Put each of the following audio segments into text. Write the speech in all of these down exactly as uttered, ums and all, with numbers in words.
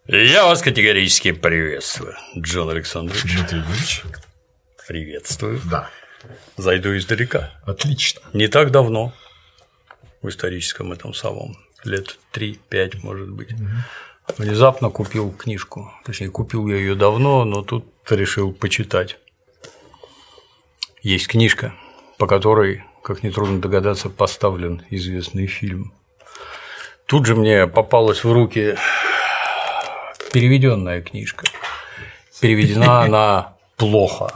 Я вас категорически приветствую, Джон Александрович. Дмитрий Юрьевич. Приветствую. Да. Зайду издалека. Отлично. Не так давно, в историческом этом самом, лет три-пять, может быть, угу. внезапно купил книжку. Точнее, купил я ее давно, но тут решил почитать. Есть книжка, по которой, как нетрудно догадаться, поставлен известный фильм. Тут же мне попалась в руки переведенная книжка. Переведена она плохо,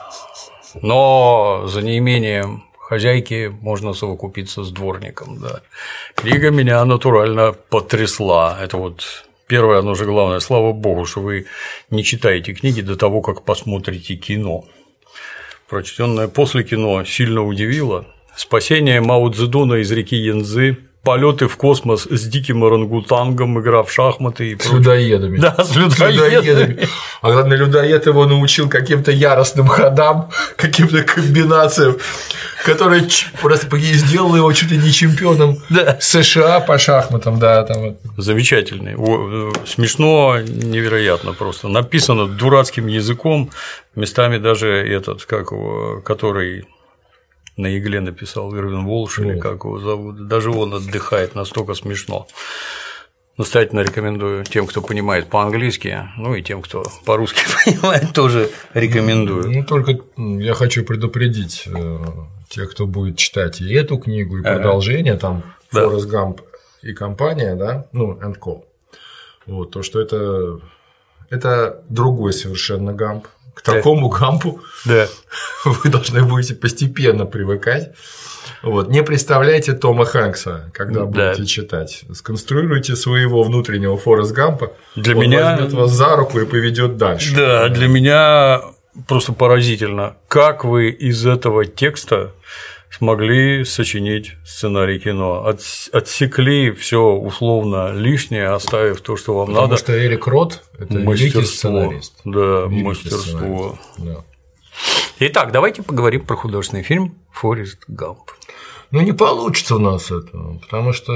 но за неимением хозяйки можно совокупиться с дворником. Да. Книга меня натурально потрясла. Это вот первое, оно же главное. Слава богу, что вы не читаете книги до того, как посмотрите кино. Прочтенное после кино сильно удивило. Спасение Мао Цзэдуна из реки Янцзы, полеты в космос с диким орангутангом, игра в шахматы и прочее. С людоедами. Да, с людоедами. А главное, людоед его научил каким-то яростным ходам, каким-то комбинациям, которые просто сделали его чуть ли не чемпионом да. США по шахматам. Да, там вот. Замечательный. Смешно, невероятно просто. Написано дурацким языком, местами даже этот, как его, который. На игле написал Ирвин Волш, или как его зовут. Даже он отдыхает, настолько смешно. Настоятельно рекомендую тем, кто понимает по-английски, ну и тем, кто по-русски понимает, тоже рекомендую. Ну, только я хочу предупредить тех, кто будет читать и эту книгу, и продолжение, там да. Форест Гамп и компания, да, ну, энд ко. Вот, то, что это, это другой совершенно Гамп. К такому да. Гампу да. вы должны будете постепенно привыкать. Вот. Не представляйте Тома Хэнкса, когда да. будете читать. Сконструируйте своего внутреннего Форест Гампа. Для он меня... возьмет вас за руку и поведет дальше. Да, да, для меня просто поразительно, как вы из этого текста смогли сочинить сценарий кино. Отсекли все условно лишнее, оставив то, что вам Потому надо. Потому что Эрик Рот – это великий сценарист. Да, великий мастерство. Да. Итак, давайте поговорим про художественный фильм «Форест Гамп». Ну, не получится у нас это, потому что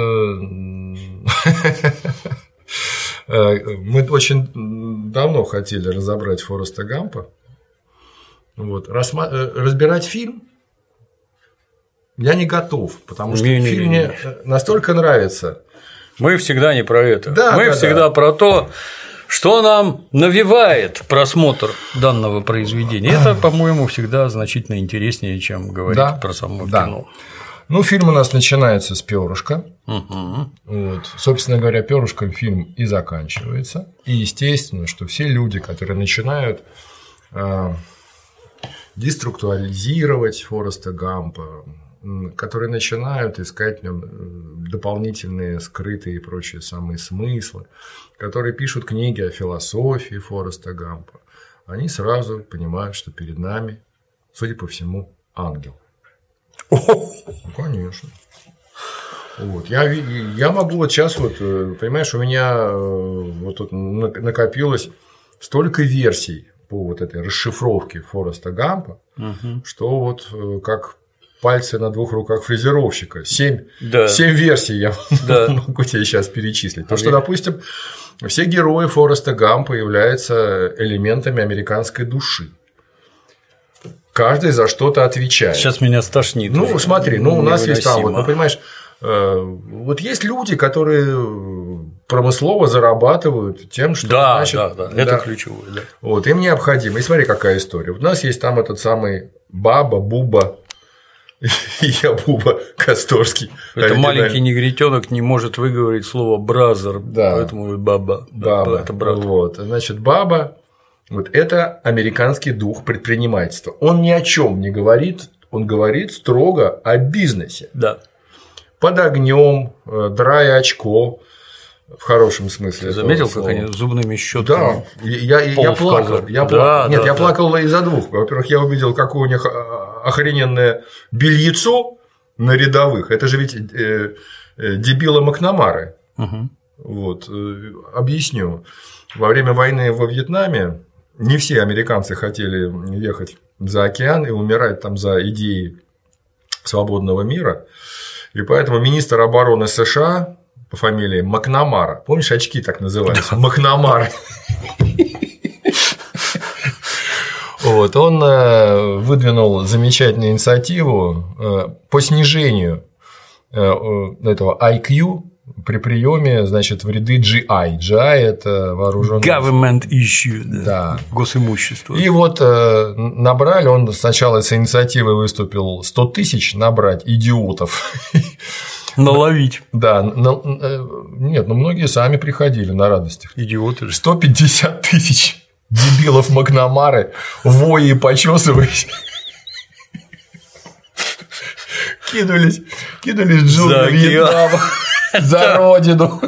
мы очень давно хотели разобрать Фореста Гампа. Вот. Разбирать фильм я не готов, потому что не, фильм не, не. мне настолько нравится. Мы всегда не про это. Да, Мы да, всегда да. про то, что нам навевает просмотр данного произведения. Это, по-моему, всегда значительно интереснее, чем говорить да, про само да. кино. Ну, фильм у нас начинается с перышка. Угу. Вот. Собственно говоря, перышком фильм и заканчивается. И естественно, что все люди, которые начинают э, деструктурализировать Фореста Гампа, которые начинают искать в нем дополнительные скрытые и прочие самые смыслы, которые пишут книги о философии Фореста Гампа, они сразу понимают, что перед нами, судя по всему, ангел. Ну, конечно. Вот. Я, я могу вот сейчас, вот, понимаешь, у меня вот тут накопилось столько версий по вот этой расшифровке Фореста Гампа, угу. что вот как пальцы на двух руках фрезеровщика. Семь, да. семь версий я да. могу тебе сейчас перечислить. Потому что, допустим, все герои Фореста Гампа являются элементами американской души. Каждый за что-то отвечает. Сейчас меня стошнит. Ну, уже. смотри, ну, у нас есть там, вот, ну, понимаешь, вот есть люди, которые промыслово зарабатывают тем, что да, значит, да, да, да, это ключевое. Да. Вот, им необходимо. И смотри, какая история. У нас есть там этот самый Баба, Буба. Я Буба Косторский. Это маленький негритенок не может выговорить слово бразер, да. поэтому баба. Баба. Это брат. Вот. Значит, Баба вот это американский дух предпринимательства. Он ни о чем не говорит, он говорит строго о бизнесе. Да. Под огнем, драя очко. В хорошем смысле. Ты заметил, как они зубными щетками? Да, я, я плакал. Я плакал. Да, Нет, да, я да. плакал из-за двух. Во-первых, я увидел, какое у них охрененное бельецо на рядовых. Это же ведь э, э, дебила Макнамары. Угу. Вот. Э, объясню. Во время войны во Вьетнаме не все американцы хотели ехать за океан и умирать там за идеи свободного мира. И поэтому министр обороны США по фамилии Макнамара. Помнишь, очки так называются? Макнамара. Вот, он выдвинул замечательную инициативу по снижению этого ай кью при приеме, значит, в ряды джи ай. джи ай – это вооруженное… Government issue, да. Да. Госимущество. И вот э, набрали, он сначала с инициативой выступил сто тысяч набрать идиотов. Наловить. Да, на, нет, ну многие сами приходили на радостях. Идиоты же. сто пятьдесят тысяч дебилов Макнамары, вои и почесываясь. Кинулись, кинулись в джунгли Вьетнама за родину.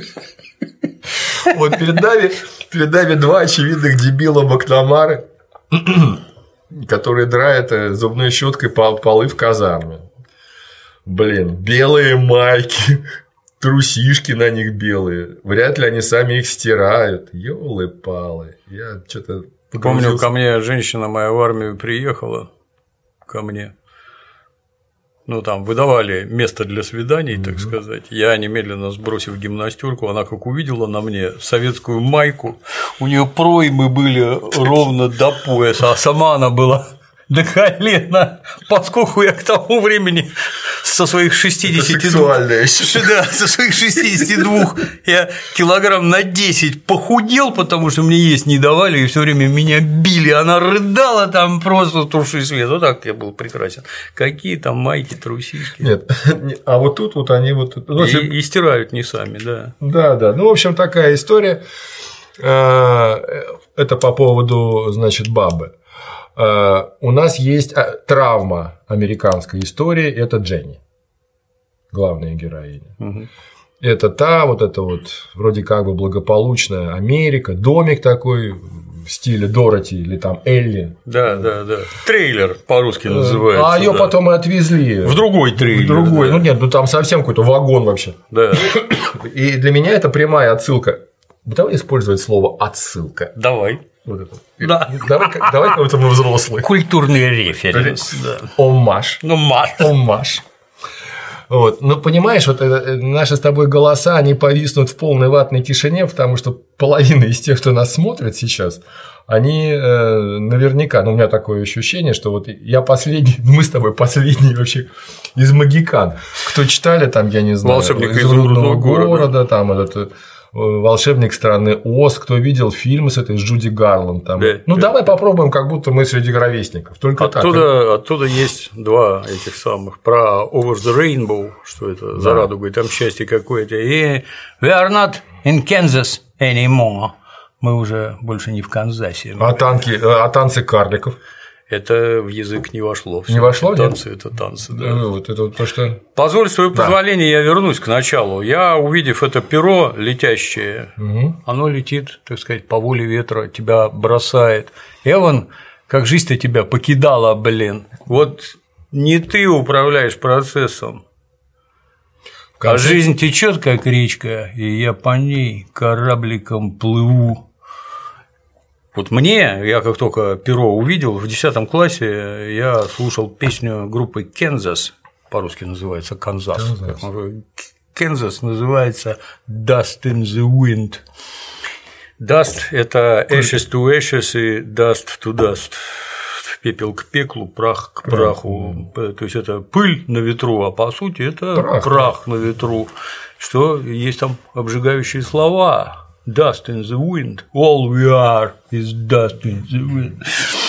Вот перед нами, перед нами два очевидных дебила Макнамары, которые драят зубной щеткой полы в казарме. Блин, белые майки, трусишки на них белые. Вряд ли они сами их стирают. Ёлы-палы. Я что-то помню, ко мне женщина моя в армию приехала. Ко мне. Ну, там выдавали место для свиданий, так mm-hmm. сказать. Я, немедленно сбросив гимнастерку, она как увидела на мне советскую майку, у нее проймы были ровно до пояса, а сама она была до колена, поскольку я к тому времени со своих шестидесяти двух, да, со своих шестидесяти двух я килограмм на десять похудел, потому что мне есть не давали, и все время меня били, она рыдала там просто туши свет, вот так я был прекрасен. Какие там майки, трусишки. Нет, а вот тут вот они вот… Ну, и, и стирают не сами, да. Да, да, ну, в общем, такая история. Это по поводу, значит, бабы. У нас есть травма американской истории, это Дженни, главная героиня. Угу. Это та, вот эта вот вроде как бы благополучная Америка, домик такой в стиле Дороти или там Элли. Да, да, да. Трейлер по-русски называется. А ее да. потом и отвезли. В другой трейлер. В другой. Да. Ну нет, ну там совсем какой-то вагон вообще. Да. И для меня это прямая отсылка. Давай использовать слово отсылка. Давай. Вот это. Да. Давай, давай кого-то мы взрослые. Культурный референс. Да. Оммаж. Оммаж. Оммаж. Вот. Ну, понимаешь, вот это, наши с тобой голоса, они повиснут в полной ватной тишине, потому что половина из тех, кто нас смотрит сейчас, они э, наверняка, ну, у меня такое ощущение, что вот я последний, мы с тобой последние вообще из магикан, кто читали там, я не знаю, «Волшебник изумрудного города», города, там этот… «Волшебник страны Оз», кто видел фильмы с этой с Джуди Гарланд там. Да, ну да. Давай попробуем, как будто мы среди ровесников. Только оттуда, так. Оттуда есть два этих самых про Over the Rainbow, что это да. за радугой, там счастье какое-то. И We are not in Kansas anymore. Мы уже больше не в Канзасе. А танки, а танцы карликов? Это в язык не вошло. Не вошло? Танцы – это танцы, да. Ну, вот это вот то, что… Позволь свое позволение, да. я вернусь к началу. Я, увидев это перо летящее, угу. оно летит, так сказать, по воле ветра, тебя бросает. Эван, как жизнь-то тебя покидала, блин. Вот не ты управляешь процессом, а жизнь течет как речка, и я по ней корабликом плыву. Вот мне, я как только перо увидел, в десятом классе я слушал песню группы Kansas, по-русски называется Канзас. Kansas называется Dust in the Wind. Dust – это ashes to ashes и dust to dust. Пепел к пеклу, прах к праху. То есть это пыль на ветру, а по сути это прах, прах на ветру. Что есть там обжигающие слова. Dust in the wind. All we are is dust in the wind.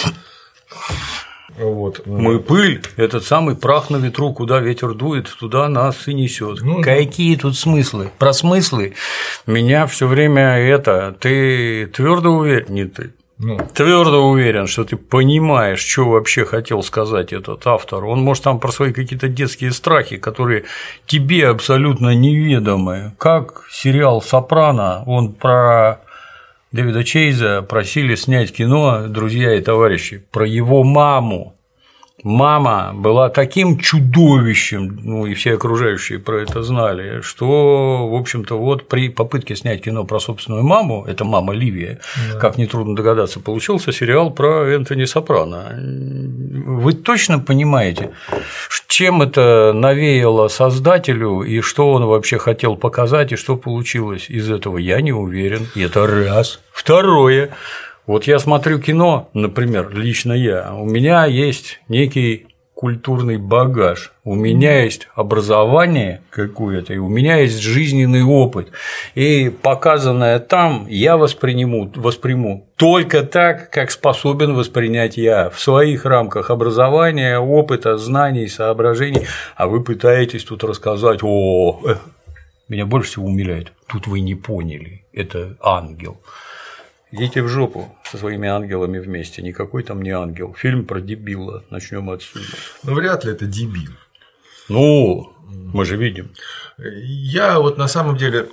Вот. Мы пыль, этот самый прах на ветру, куда ветер дует, туда нас и несет. Ну, какие тут смыслы? Про смыслы меня все время это. Ты твердо уверен, не ты. Ну. Твердо уверен, что ты понимаешь, что вообще хотел сказать этот автор. Он может там про свои какие-то детские страхи, которые тебе абсолютно неведомы. Как сериал «Сопрано», он про Дэвида Чейза просили снять кино «Друзья и товарищи» про его маму. Мама была таким чудовищем, ну и все окружающие про это знали, что, в общем-то, вот при попытке снять кино про собственную маму, это мама Ливия, да. как нетрудно догадаться, получился сериал про Энтони Сопрано. вы точно понимаете, чем это навеяло создателю и что он вообще хотел показать и что получилось из этого? Я не уверен. И это раз. Второе. Вот я смотрю кино, например, лично я, у меня есть некий культурный багаж, у меня есть образование какое-то, и у меня есть жизненный опыт, и показанное там я восприму, восприму только так, как способен воспринять я в своих рамках образования, опыта, знаний, соображений, а вы пытаетесь тут рассказать, о, меня больше всего умиляет, тут вы не поняли, это ангел. Идите в жопу со своими ангелами вместе. Никакой там не ангел. Фильм про дебила. Начнем отсюда. Ну, вряд ли это дебил. Ну, мы же видим. Я вот на самом деле,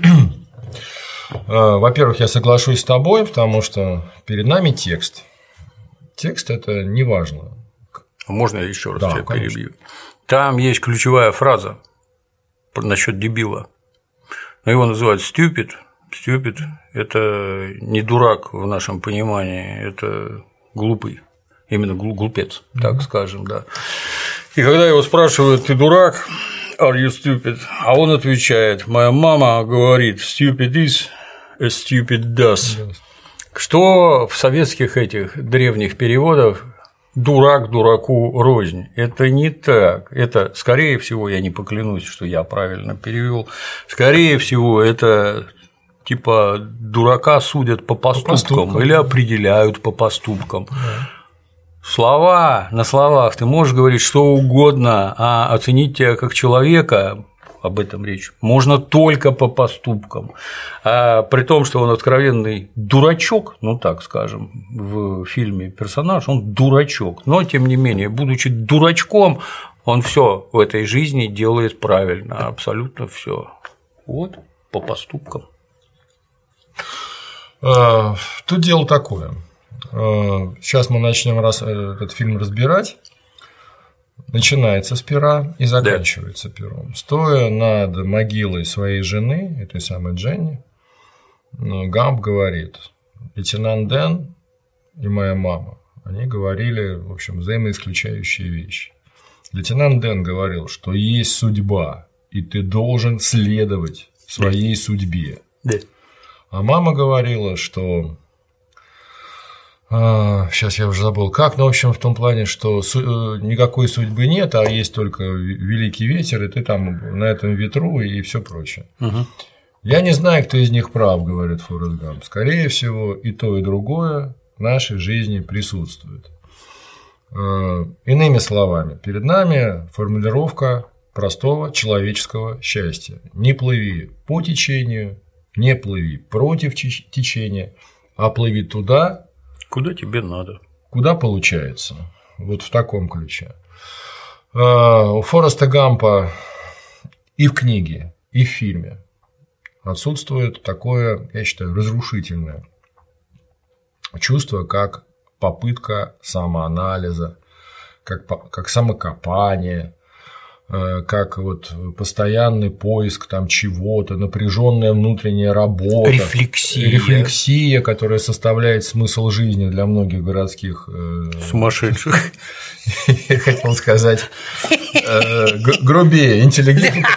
во-первых, я соглашусь с тобой, потому что перед нами текст. Текст – это не важно. Можно я еще раз да, тебя конечно. перебью? Там есть ключевая фраза насчет дебила. Но его называют stupid. Stupid – это не дурак в нашем понимании, это глупый, именно глупец, так mm-hmm. скажем, да. И когда его спрашивают, ты дурак, are you stupid? А он отвечает, моя мама говорит, stupid is, a stupid does. Yes. Что в советских этих древних переводах дурак дураку рознь. Это не так. Это, скорее всего, я не поклянусь, что я правильно перевел. Скорее всего, это типа дурака судят по поступкам, по поступкам. Или определяют по поступкам. Да. Слова на словах ты можешь говорить что угодно, а оценить тебя как человека, об этом речь, можно только по поступкам. А при том, что он откровенный дурачок, ну так скажем, в фильме персонаж, он дурачок, но тем не менее, будучи дурачком, он все в этой жизни делает правильно, абсолютно все. Вот по поступкам. Тут дело такое. Сейчас мы начнем этот фильм разбирать. Начинается с пера и заканчивается да. пером. Стоя над могилой своей жены, этой самой Дженни, Гамп говорит: лейтенант Дэн и моя мама, они говорили, в общем, взаимоисключающие вещи. Лейтенант Дэн говорил, что есть судьба, и ты должен следовать своей да. судьбе. Да. А мама говорила, что… А, сейчас я уже забыл как, но в общем в том плане, что су- никакой судьбы нет, а есть только великий ветер, и ты там на этом ветру и все прочее. Угу. Я не знаю, кто из них прав, говорит Форрест Гамп. Скорее всего, и то, и другое в нашей жизни присутствует. А, иными словами, перед нами формулировка простого человеческого счастья. Не плыви по течению, не плыви против течения, а плыви туда, куда тебе надо. Куда получается. Вот в таком ключе. У Форреста Гампа и в книге, и в фильме отсутствует такое, я считаю, разрушительное чувство, как попытка самоанализа, как, как самокопание, как вот постоянный поиск там чего-то, напряженная внутренняя работа, рефлексия, рефлексия, которая составляет смысл жизни для многих городских сумасшедших. Я хотел сказать грубее, интеллигентных.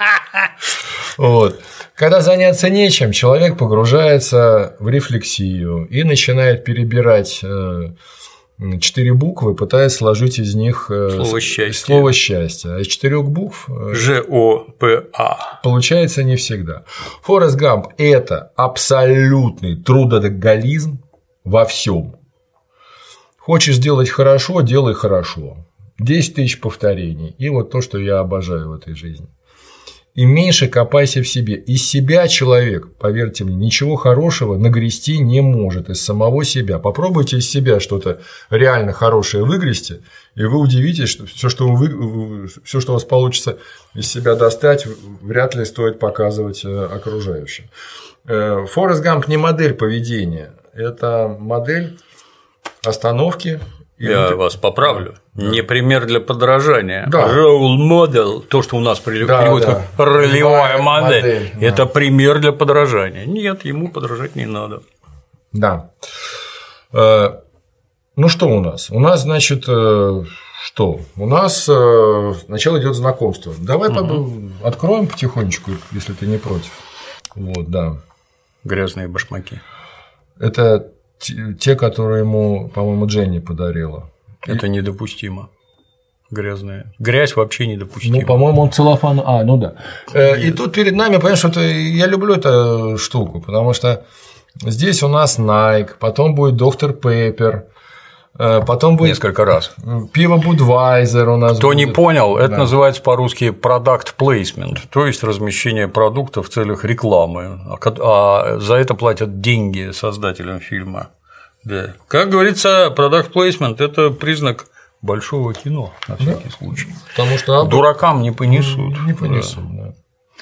Вот. Когда заняться нечем, человек погружается в рефлексию и начинает перебирать четыре буквы, пытаясь сложить из них слово счастье. Слово счастье. А из четырех букв Ж О П А получается не всегда. Форрест Гамп – это абсолютный трудоголизм во всем. Хочешь сделать хорошо – делай хорошо. десять тысяч повторений. И вот то, что я обожаю в этой жизни. И меньше копайся в себе. Из себя человек, поверьте мне, ничего хорошего нагрести не может из самого себя. Попробуйте из себя что-то реально хорошее выгрести, и вы удивитесь, что все, что, вы, все, что у вас получится из себя достать, вряд ли стоит показывать окружающим. Форрест Гамп не модель поведения, это модель остановки. Я вас поправлю. Да. Не пример для подражания. Да. Role model, то, что у нас переводят да, как да. ролевая модель, модель да. это пример для подражания. Нет, ему подражать не надо. Да. Ну, что у нас? У нас, значит, что? У нас сначала идет знакомство. Давай угу. откроем потихонечку, если ты не против. Вот, да. Грязные башмаки. Это те, которые ему, по-моему, Дженни подарила. Это И... недопустимо. Грязная. Грязь вообще недопустима. Ну, по-моему, он целлофан. А, ну да. Нет. И тут перед нами, понимаешь, что я люблю эту штуку, потому что здесь у нас Nike, потом будет доктор Пеппер, потом будет несколько раз. Пиво Budweiser у нас. Кто будет. не понял, это да. называется по-русски product placement, то есть размещение продукта в целях рекламы, а за это платят деньги создателям фильма. Да. Как говорится, product placement – это признак большого кино, на всякий да. случай. Потому что дуракам не понесут. Не понесут, да. да.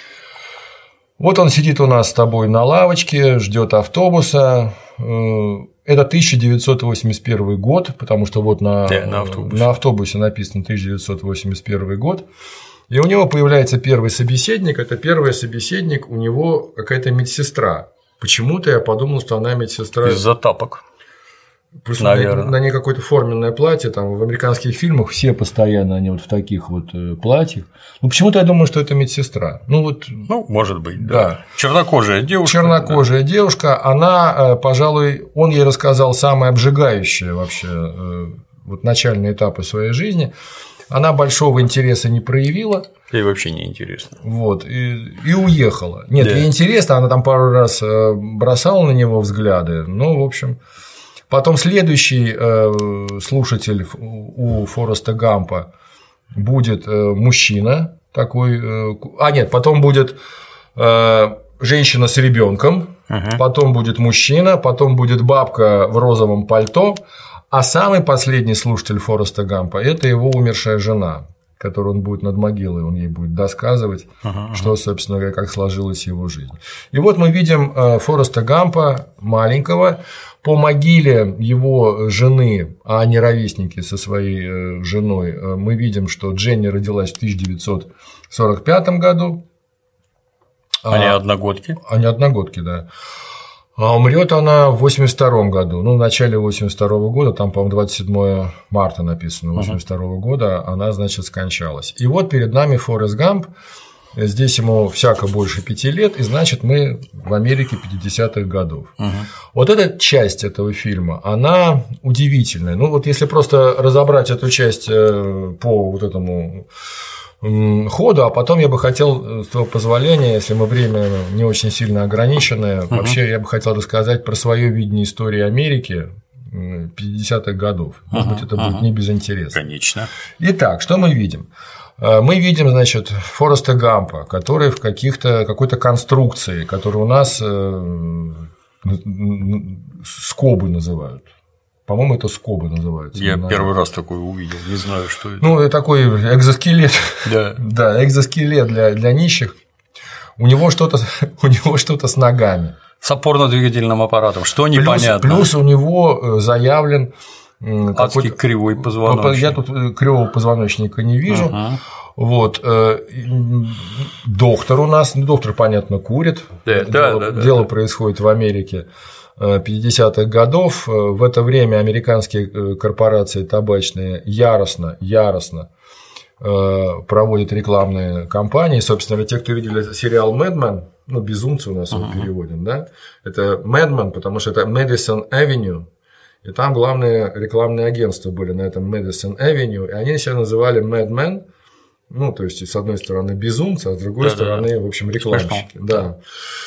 Вот он сидит у нас с тобой на лавочке, ждет автобуса. Это тысяча девятьсот восемьдесят первый год, потому что вот на, да, на, автобусе. на автобусе написано тысяча девятьсот восемьдесят первый год. И у него появляется первый собеседник. Это первый собеседник, у него какая-то медсестра. Почему-то я подумал, что она медсестра. Из-за тапок. Просто на, на ней какое-то форменное платье, там в американских фильмах все постоянно они вот в таких вот платьях. Ну, почему-то я думаю, что это медсестра. Ну, вот, ну может быть, да. да. Чернокожая девушка. Чернокожая да. девушка, она, пожалуй, он ей рассказал самое обжигающее вообще вот начальные этапы своей жизни. Она большого интереса не проявила. Ей вообще не интересно. Вот, и, и уехала. Нет, да. ей интересно, она там пару раз бросала на него взгляды, но, в общем. Потом следующий э, слушатель у Фореста Гампа будет э, мужчина такой, э, а нет, потом будет э, женщина с ребенком, uh-huh. потом будет мужчина, потом будет бабка в розовом пальто, а самый последний слушатель Фореста Гампа – это его умершая жена, которую он будет над могилой, он ей будет досказывать, uh-huh. что, собственно говоря, как сложилась его жизнь. И вот мы видим э, Фореста Гампа маленького. По могиле его жены, а они ровесники со своей женой, мы видим, что Дженни родилась в тысяча девятьсот сорок пятом году. Они а, одногодки? Они одногодки, да. А умрет она в восемьдесят втором году. Ну, в начале восемьдесят второго года, там, по-моему, двадцать седьмого марта написано, восемьдесят второго года, она, значит, скончалась. И вот перед нами Форест Гамп. Здесь ему всяко больше пяти лет, и значит, мы в Америке пятидесятых годов. Угу. Вот эта часть этого фильма, она удивительная. Ну, вот если просто разобрать эту часть по вот этому ходу, а потом я бы хотел, с твоего позволения, если мы время не очень сильно ограниченное, угу. вообще я бы хотел рассказать про свое видение истории Америки пятидесятых годов. Может угу. быть, это угу. будет не безинтересно. Конечно. Итак, что мы видим? Мы видим, значит, Фореста Гампа, который в каких-то, какой-то конструкции, которую у нас скобы называют. По-моему, это скобы называются. Я первый раз такое увидел, не знаю, что это. Ну, такой экзоскелет. Да. Да, экзоскелет для, для нищих. У него что-то, у него что-то с ногами. С опорно-двигательным аппаратом, что непонятно. Плюс, плюс у него заявлен. Адский кривой позвоночник. Я тут кривого позвоночника не вижу. Uh-huh. Вот. Доктор у нас, доктор, понятно, курит. Да, дело да, да, дело да. происходит в Америке пятидесятых годов. В это время американские корпорации табачные яростно, яростно проводят рекламные кампании. Собственно, те, кто видели сериал «Мэдмен», ну, «Безумцы» у нас uh-huh. его переводим, да, это «Мэдмен», потому что это Madison Avenue. И там главные рекламные агентства были на этом Madison Avenue, и они себя называли Mad Men, ну, то есть, с одной стороны, безумцы, а с другой да, стороны, да. в общем, рекламщики. Да.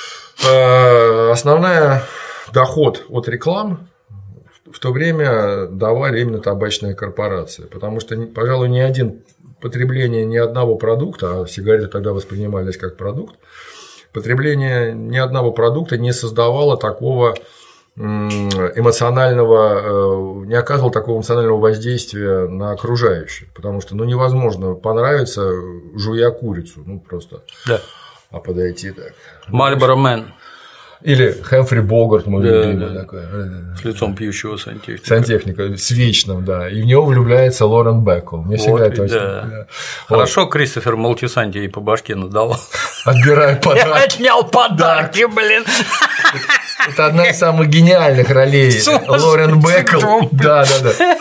Основной доход от реклам в то время давали именно табачные корпорации, потому что, пожалуй, ни один потребление ни одного продукта, а сигареты тогда воспринимались как продукт, потребление ни одного продукта не создавало такого эмоционального, не оказывал такого эмоционального воздействия на окружающих, потому что ну, невозможно понравиться, жуя курицу, ну просто, да. а подойти так. Marlboro Man. Или Хэмфри Богарт, мой да, любимый да. такой. С лицом пьющего сантехника. Сантехника, с вечным, да. И в него влюбляется Лорен Беккл. Мне вот, всегда это очень. Да. Да. Хорошо, вот. Кристофер Молтисанти ей по башке надавал. Отбирая подарки. Я отнял подарки, блин. Это одна из самых гениальных ролей Лорен Бэкл. Да, да, да.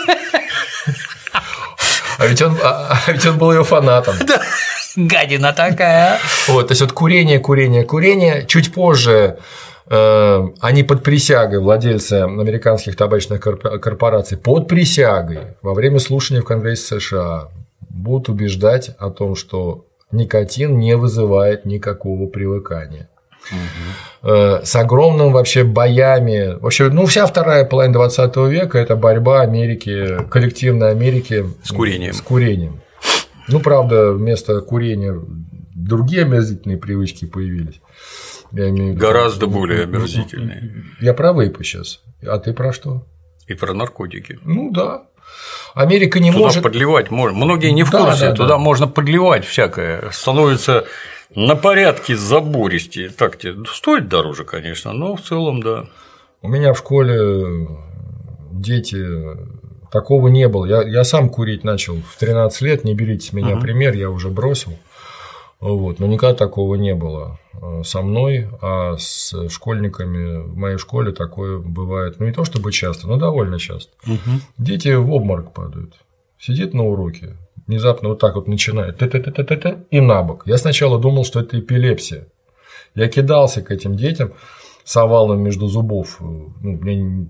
А ведь он, а, а ведь он был ее фанатом. Да. Гадина такая. Вот, то есть вот курение, курение, курение. Чуть позже э, они под присягой, владельцы американских табачных корпораций, под присягой во время слушания в Конгрессе США будут убеждать о том, что никотин не вызывает никакого привыкания. Угу. Э, с огромным вообще боями. Вообще, ну, вся вторая половина двадцатого века – это борьба Америки, коллективной Америки с курением. С курением. Ну, правда, вместо курения другие омерзительные привычки появились. Я имею в виду, гораздо более омерзительные. Я про вейпы сейчас. А ты про что? И про наркотики. Ну да. Америка не туда может. Подливать можно. Многие не в да, курсе. Да, туда да. можно подливать всякое. Становится на порядке забористее. Так тебе стоит дороже, конечно, но в целом да. У меня в школе дети. Такого не было. Я, я сам курить начал в тринадцать лет, не берите с меня uh-huh. пример, я уже бросил. Вот. Но никогда такого не было со мной, а с школьниками в моей школе такое бывает. Ну, не то чтобы часто, но довольно часто. Uh-huh. Дети в обморок падают. Сидит на уроке, внезапно вот так вот начинает т-т-т-т-т и на бок. Я сначала думал, что это эпилепсия. Я кидался к этим детям с овалом между зубов. Ну, мне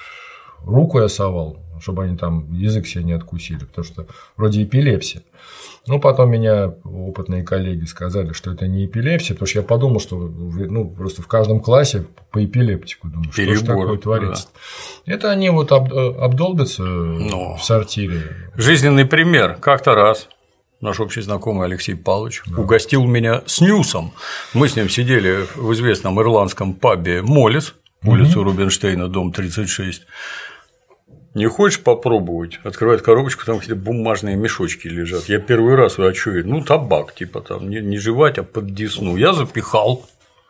руку я совал, чтобы они там язык себе не откусили, потому что вроде эпилепсия. Ну, потом меня опытные коллеги сказали, что это не эпилепсия, потому что я подумал, что ну, просто в каждом классе по эпилептику думаю, что же такое творится. Да. Это они вот об, обдолбятся Но. в сортире. Жизненный пример. Как-то раз наш общий знакомый Алексей Павлович да. угостил меня снюсом. Мы с ним сидели в известном ирландском пабе «Моллис», улицу угу. Рубинштейна, дом тридцать шесть. Не хочешь попробовать? Открывает коробочку, там какие-то бумажные мешочки лежат. Я первый раз, а что это? Ну, табак, типа там, не, не жевать, а под десну. Я запихал.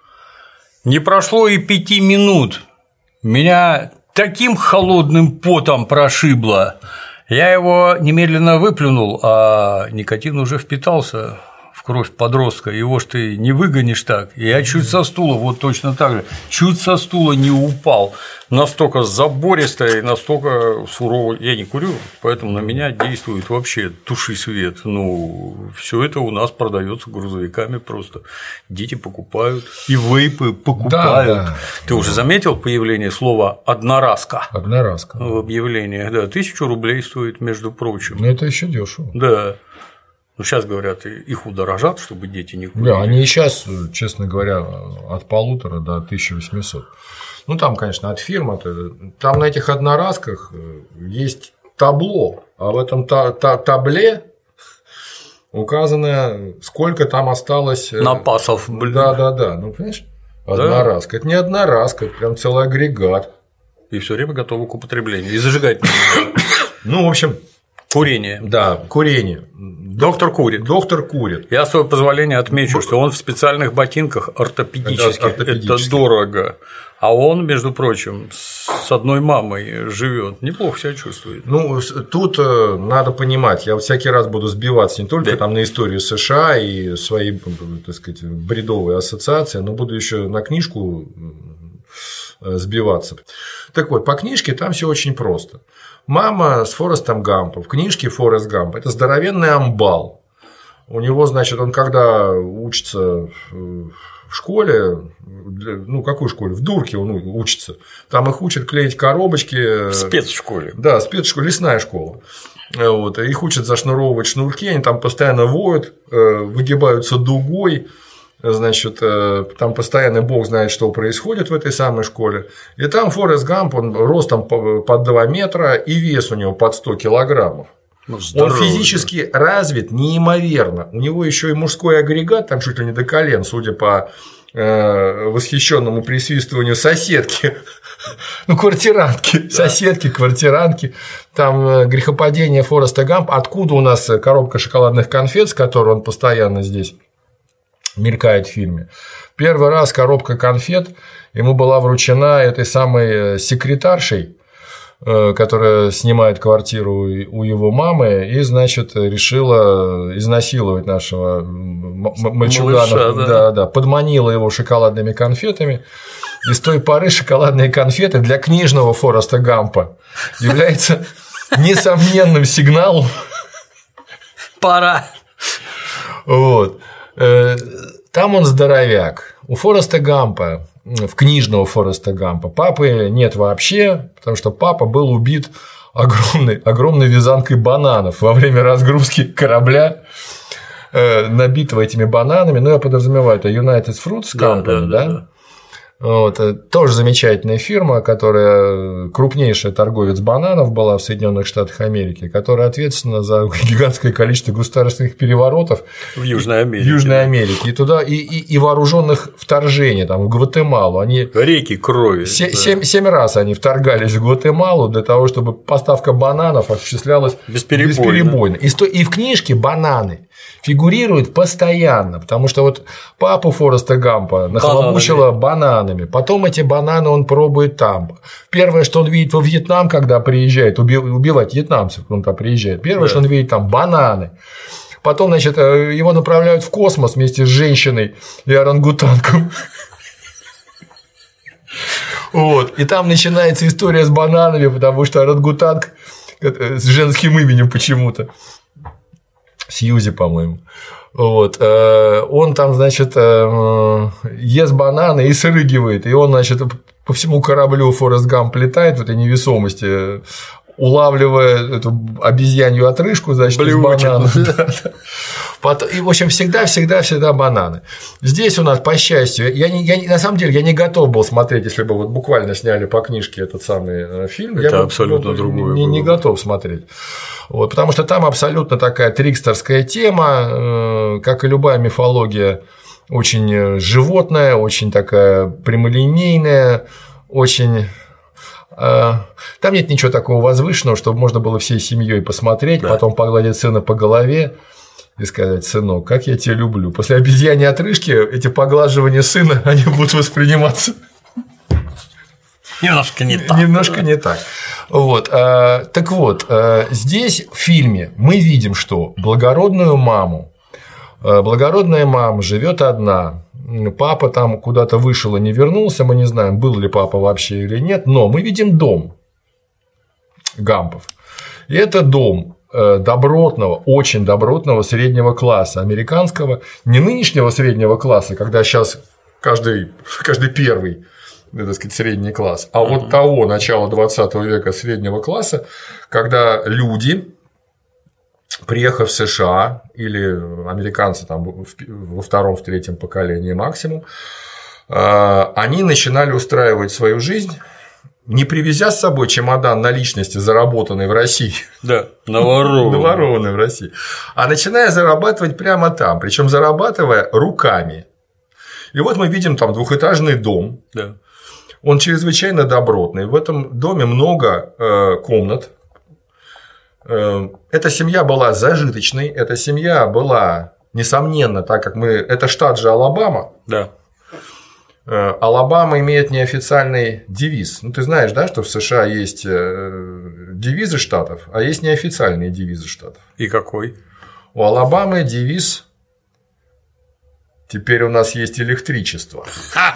Не прошло и пяти минут. Меня таким холодным потом прошибло. Я его немедленно выплюнул, а никотин уже впитался в кровь подростка. Его ж ты не выгонишь так. Я чуть со стула, вот точно так же, чуть со стула не упал. Настолько забористо и настолько сурово. Я не курю, поэтому на меня действует вообще туши свет. Ну, все это у нас продается грузовиками просто. Дети покупают, и вейпы покупают. Да, да. Ты да. уже заметил появление слова «одноразка»? Одноразка. В объявлениях, да, тысячу рублей стоит, между прочим. Ну, это еще дешево. Да. Ну, сейчас говорят, их удорожат, чтобы дети не курили. Да, они и сейчас, честно говоря, от полутора до тысячи восьмисот. Ну, там, конечно, от фирмы. Там на этих одноразках есть табло, а в этом та- та- табле указано, сколько там осталось. Напасов, блин. Да, да, да. Ну, понимаешь, одноразка. Да. Это не одноразка, это прям целый агрегат. И все время готовы к употреблению. И зажигать. Ну, в общем. Курение. Да, курение. Доктор курит. Доктор курит. Я, с твоего позволения, отмечу, что он в специальных ботинках ортопедических. Это, ортопедических. Это дорого. А он, между прочим, с одной мамой живет, неплохо себя чувствует. Ну, тут надо понимать, я всякий раз буду сбиваться не только да. там на историю США и свои, так сказать, бредовые ассоциации, но буду еще на книжку сбиваться. Так вот, по книжке там все очень просто. Мама с Форестом Гампом. В книжке Форест Гамп – это здоровенный амбал. У него, значит, он когда учится в школе, ну, какой школе? В дурке он учится. Там их учат клеить коробочки. В спецшколе. Да, спецшкола, лесная школа. Вот. Их учат зашнуровывать шнурки, они там постоянно воют, выгибаются дугой. Значит, там постоянно бог знает, что происходит в этой самой школе. И там Форест Гамп, он ростом под два метра, и вес у него под сто килограммов. Ну, он физически да. развит неимоверно. У него еще и мужской агрегат, там чуть ли не до колен, судя по э, восхищенному присвистыванию соседки. Ну, квартирантки, соседки, квартирантки. Там грехопадение Фореста Гампа. Откуда у нас коробка шоколадных конфет, с которой он постоянно здесь мелькает в фильме. Первый раз коробка конфет ему была вручена этой самой секретаршей, которая снимает квартиру у его мамы, и, значит, решила изнасиловать нашего мальчугана. Да, да, подманила его шоколадными конфетами. И с той поры шоколадные конфеты для книжного Фореста Гампа являются несомненным сигналом. Пора. Вот. Там он здоровяк. У Фореста Гампа, в книжного Фореста Гампа, папы нет вообще, потому что папа был убит огромной, огромной вязанкой бананов во время разгрузки корабля, набитого этими бананами. Ну, я подразумеваю, это United Fruits Company, да? да, да, да? Вот, тоже замечательная фирма, которая крупнейшая торговец бананов была в Соединенных Штатах Америки, которая ответственна за гигантское количество государственных переворотов в Южной Америке, в Южной Америке и туда и, и, и вооруженных вторжений там, в Гватемалу. Они реки крови. Се- да. семь, семь раз они вторгались в Гватемалу для того, чтобы поставка бананов осуществлялась бесперебойно. бесперебойно. И, сто... и в книжке бананы фигурируют постоянно, потому что вот папу Фореста Гампа нахлобучило бананами, потом эти бананы он пробует там. Первое, что он видит во Вьетнам, когда приезжает, убивать вьетнамцев, он там приезжает, первое, да. что он видит там бананы. Потом, значит, его направляют в космос вместе с женщиной и орангутангом. Вот. И там начинается история с бананами, потому что орангутанг с женским именем почему-то. Сьюзи, по-моему. Вот. Он там, значит, ест бананы и срыгивает. И он, значит, по всему кораблю Форест Гамп летает в этой невесомости, улавливая эту обезьянью отрыжку, значит, из бананов. И, в общем, всегда-всегда-всегда бананы. Здесь у нас, по счастью, я, не, я на самом деле я не готов был смотреть, если бы вот буквально сняли по книжке этот самый фильм. Это я абсолютно бы, другое. Не, не готов смотреть. Вот, потому что там абсолютно такая трикстерская тема, как и любая мифология, очень животная, очень такая прямолинейная, очень. Там нет ничего такого возвышенного, чтобы можно было всей семьей посмотреть, да. потом погладить сына по голове и сказать: сынок, как я тебя люблю. После обезьяньей отрыжки эти поглаживания сына, они будут восприниматься немножко не так. Немножко не так. Вот. Так вот, здесь в фильме мы видим, что благородную маму, благородная мама живет одна. Папа там куда-то вышел и не вернулся, мы не знаем, был ли папа вообще или нет, но мы видим дом Гампов. И это дом добротного, очень добротного среднего класса, американского, не нынешнего среднего класса, когда сейчас каждый, каждый первый, так сказать, средний класс, а вот того начала двадцатого века среднего класса, когда люди, приехав в США, или американцы там во втором, в третьем поколении максимум, они начинали устраивать свою жизнь, не привезя с собой чемодан наличности, заработанной в России. Да, наворованной. Наворованной в России. А начиная зарабатывать прямо там, причем зарабатывая руками. И вот мы видим там двухэтажный дом. Да. Он чрезвычайно добротный. В этом доме много э, комнат. Эта семья была зажиточной, эта семья была, несомненно, так как мы… Это штат же Алабама. Да. Алабама имеет неофициальный девиз. Ну, ты знаешь, да, что в США есть девизы штатов, а есть неофициальные девизы штатов. И какой? У Алабамы девиз «Теперь у нас есть электричество».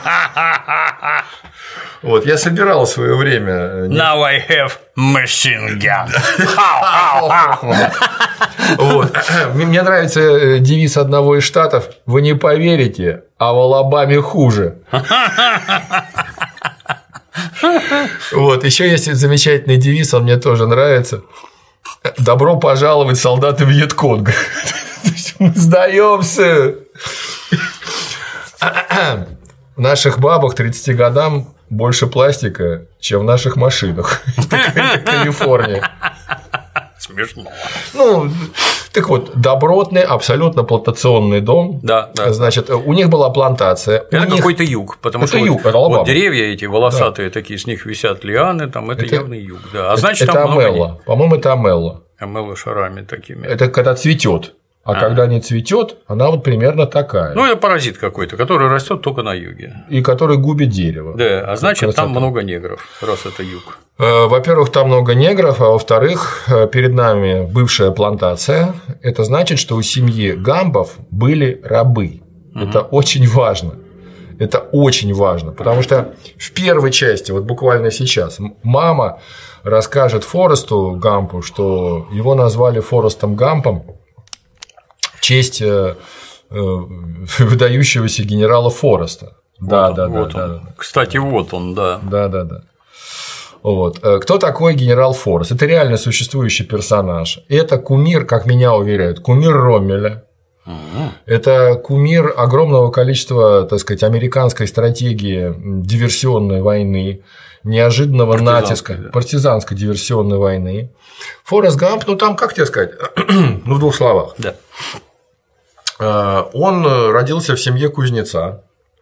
Вот, я собирал в свое время. Now I have machine gun. Вот. Мне нравится девиз одного из штатов: вы не поверите, а в Алабаме хуже. Вот, еще есть замечательный девиз, он мне тоже нравится: добро пожаловать, солдаты Вьетконга. Мы сдаемся. В наших бабах тридцати годам больше пластика, чем в наших машинах. Это Калифорния. Смешно. Ну, так вот, добротный, абсолютно плантационный дом. Да, да. Значит, у них была плантация. Это них... какой-то юг, потому это что юг, вот, это вот деревья эти волосатые, да. такие, с них висят лианы, там это, это... явный юг. Да. А значит, это там амелла. много... По-моему, это амелла. Амелла шарами такими. Это когда цветет. А, а когда не цветет, она вот примерно такая. Ну, это паразит какой-то, который растет только на юге. И который губит дерево. Да, а значит, красота. Там много негров, раз это юг. Во-первых, там много негров, а во-вторых, перед нами бывшая плантация. Это значит, что у семьи Гампов были рабы. Угу. Это очень важно. Это очень важно, потому что в первой части, вот буквально сейчас, мама расскажет Форесту Гампу, что его назвали Форестом Гампом в честь выдающегося генерала Фореста. Да, вот, да, вот да, он. да. Кстати, вот он, да. Да, да, да. Вот. Кто такой генерал Форест? Это реально существующий персонаж. Это кумир, как меня уверяют, кумир Роммеля. Угу. Это кумир огромного количества, так сказать, американской стратегии диверсионной войны, неожиданного натиска, да. партизанской диверсионной войны. Форест Гамп, ну там, как тебе сказать, ну в двух словах. Да. Он родился в семье кузнеца,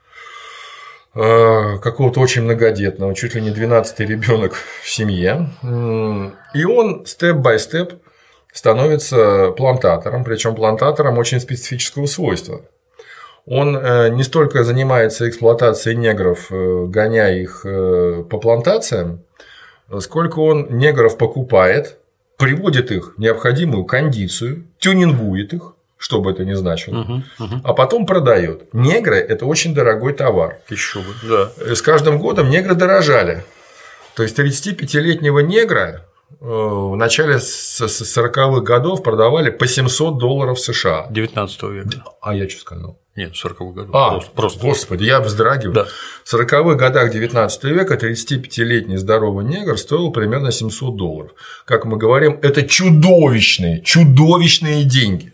какого-то очень многодетного, чуть ли не двенадцатый ребенок в семье. И он степ-бай-степ становится плантатором, причем плантатором очень специфического свойства. Он не столько занимается эксплуатацией негров, гоняя их по плантациям, сколько он негров покупает, приводит их в необходимую кондицию, тюнингует их, что бы это ни значило, uh-huh, uh-huh. а потом продает. Негры – это очень дорогой товар. Еще бы, да. С каждым годом негры дорожали. То есть тридцатипятилетнего негра в начале сороковых годов продавали по семьсот долларов США. девятнадцатого века. А я что сказал? Нет, сороковых годов. А, просто, просто. Господи, я вздрагиваю. Да. В сороковых годах девятнадцатого века тридцатипятилетний здоровый негр стоил примерно семьсот долларов. Как мы говорим, это чудовищные, чудовищные деньги.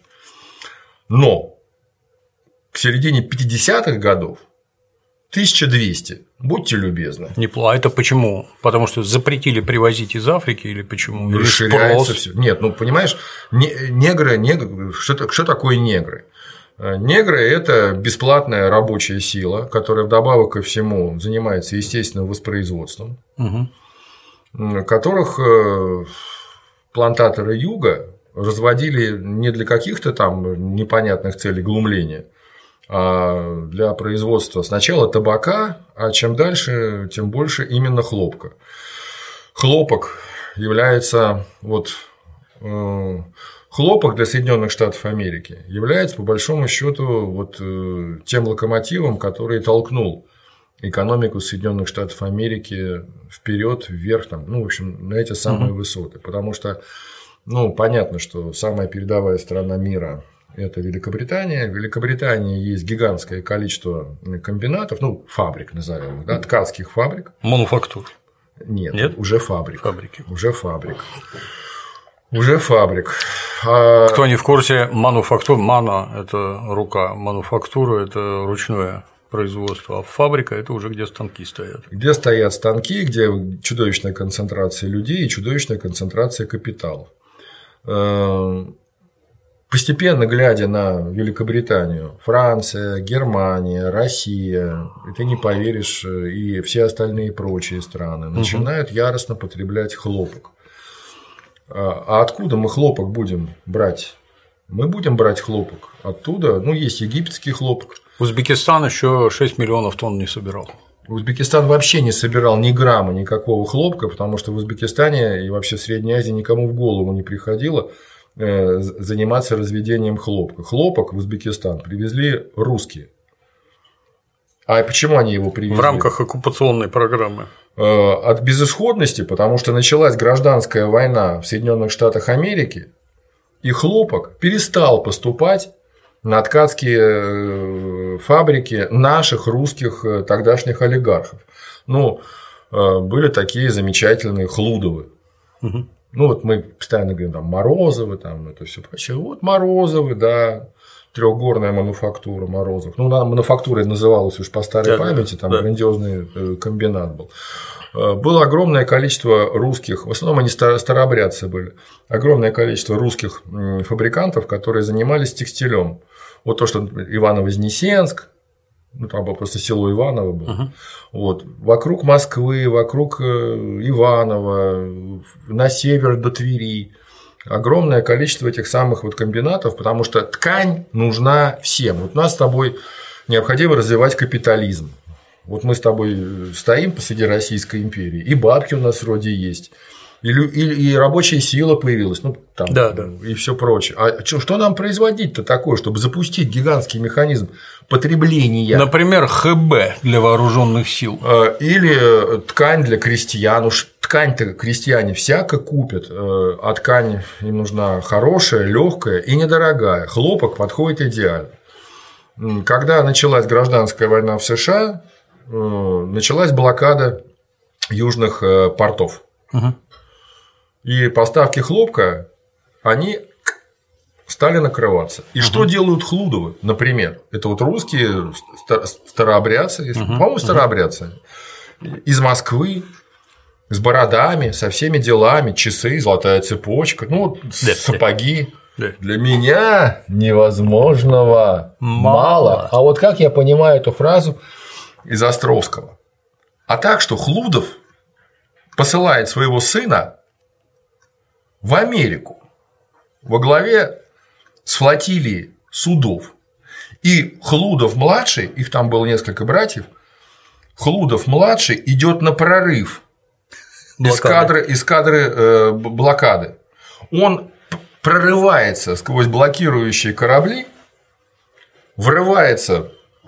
Но к середине пятидесятых годов тысяча двести, будьте любезны. Неплохо. А это почему? Потому что запретили привозить из Африки или почему? Или расширяется все. Нет, ну понимаешь, негры, негры что, что такое негры? Негры – это бесплатная рабочая сила, которая вдобавок ко всему занимается естественным воспроизводством, угу. которых плантаторы Юга разводили не для каких-то там непонятных целей глумления, а для производства сначала табака, а чем дальше, тем больше именно хлопка. Хлопок является вот хлопок для Соединенных Штатов Америки является по большому счету вот тем локомотивом, который толкнул экономику Соединенных Штатов Америки вперед, вверх, там, ну в общем на эти самые mm-hmm. высоты, потому что ну, понятно, что самая передовая страна мира – это Великобритания. В Великобритании есть гигантское количество комбинатов, ну, фабрик назовем, да, ткацких фабрик. Мануфактур. Нет, Нет? уже фабрик. Фабрики. Уже фабрик. Уже фабрик. А... Кто не в курсе, мануфактура, мано – это рука, мануфактура – это ручное производство, а фабрика – это уже где станки стоят. Где стоят станки, где чудовищная концентрация людей и чудовищная концентрация капитала. Постепенно глядя на Великобританию, Франция, Германия, Россия, и ты не поверишь, и все остальные прочие страны начинают угу. яростно потреблять хлопок. А откуда мы хлопок будем брать? Мы будем брать хлопок оттуда, ну, есть египетский хлопок. Узбекистан еще шесть миллионов тонн не собирал. Узбекистан вообще не собирал ни грамма никакого хлопка, потому что в Узбекистане и вообще в Средней Азии никому в голову не приходило заниматься разведением хлопка. Хлопок в Узбекистан привезли русские. А почему они его привезли? В рамках оккупационной программы. От безысходности, потому что началась гражданская война в Соединенных Штатах Америки, и хлопок перестал поступать на ткацкие фабрики наших русских тогдашних олигархов. Ну, были такие замечательные Хлудовы. Угу. Ну, вот мы постоянно говорим, там, Морозовы, там, это все прочее. Вот Морозовы, да, трехгорная мануфактура Морозов. Ну, мануфактура это называлась уж по старой да, памяти, там да. грандиозный комбинат был. Было огромное количество русских, в основном они старообрядцы были, огромное количество русских фабрикантов, которые занимались текстилем. Вот то, что Иваново-Вознесенск, ну там было просто село Иваново было, uh-huh. вот, вокруг Москвы, вокруг Иваново, на север до Твери. Огромное количество этих самых вот комбинатов, потому что ткань нужна всем. Вот нас с тобой необходимо развивать капитализм. Вот мы с тобой стоим посреди Российской империи, и бабки у нас вроде есть, И, и, и рабочая сила появилась, ну, там, да, да. и все прочее. А что, что нам производить-то такое, чтобы запустить гигантский механизм потребления? Например, ХБ для вооруженных сил. Или ткань для крестьян. Уж ткань-то крестьяне всяко купят, а ткань им нужна хорошая, легкая и недорогая. Хлопок подходит идеально. Когда началась гражданская война в США, началась блокада южных портов. Угу. И поставки хлопка, они стали накрываться. И uh-huh. что делают Хлудовы, например? Это вот русские старообрядцы, uh-huh. по-моему, старообрядцы, uh-huh. из Москвы, с бородами, со всеми делами, часы, золотая цепочка, ну, yeah. сапоги. Yeah. Для меня невозможного мало. мало. А вот как я понимаю эту фразу из Островского? А так, что Хлудов посылает своего сына в Америку во главе с флотилией судов. И Хлудов-младший, их там было несколько братьев, Хлудов-младший идет на прорыв эскадры, эскадры э, блокады. Он прорывается сквозь блокирующие корабли, врывается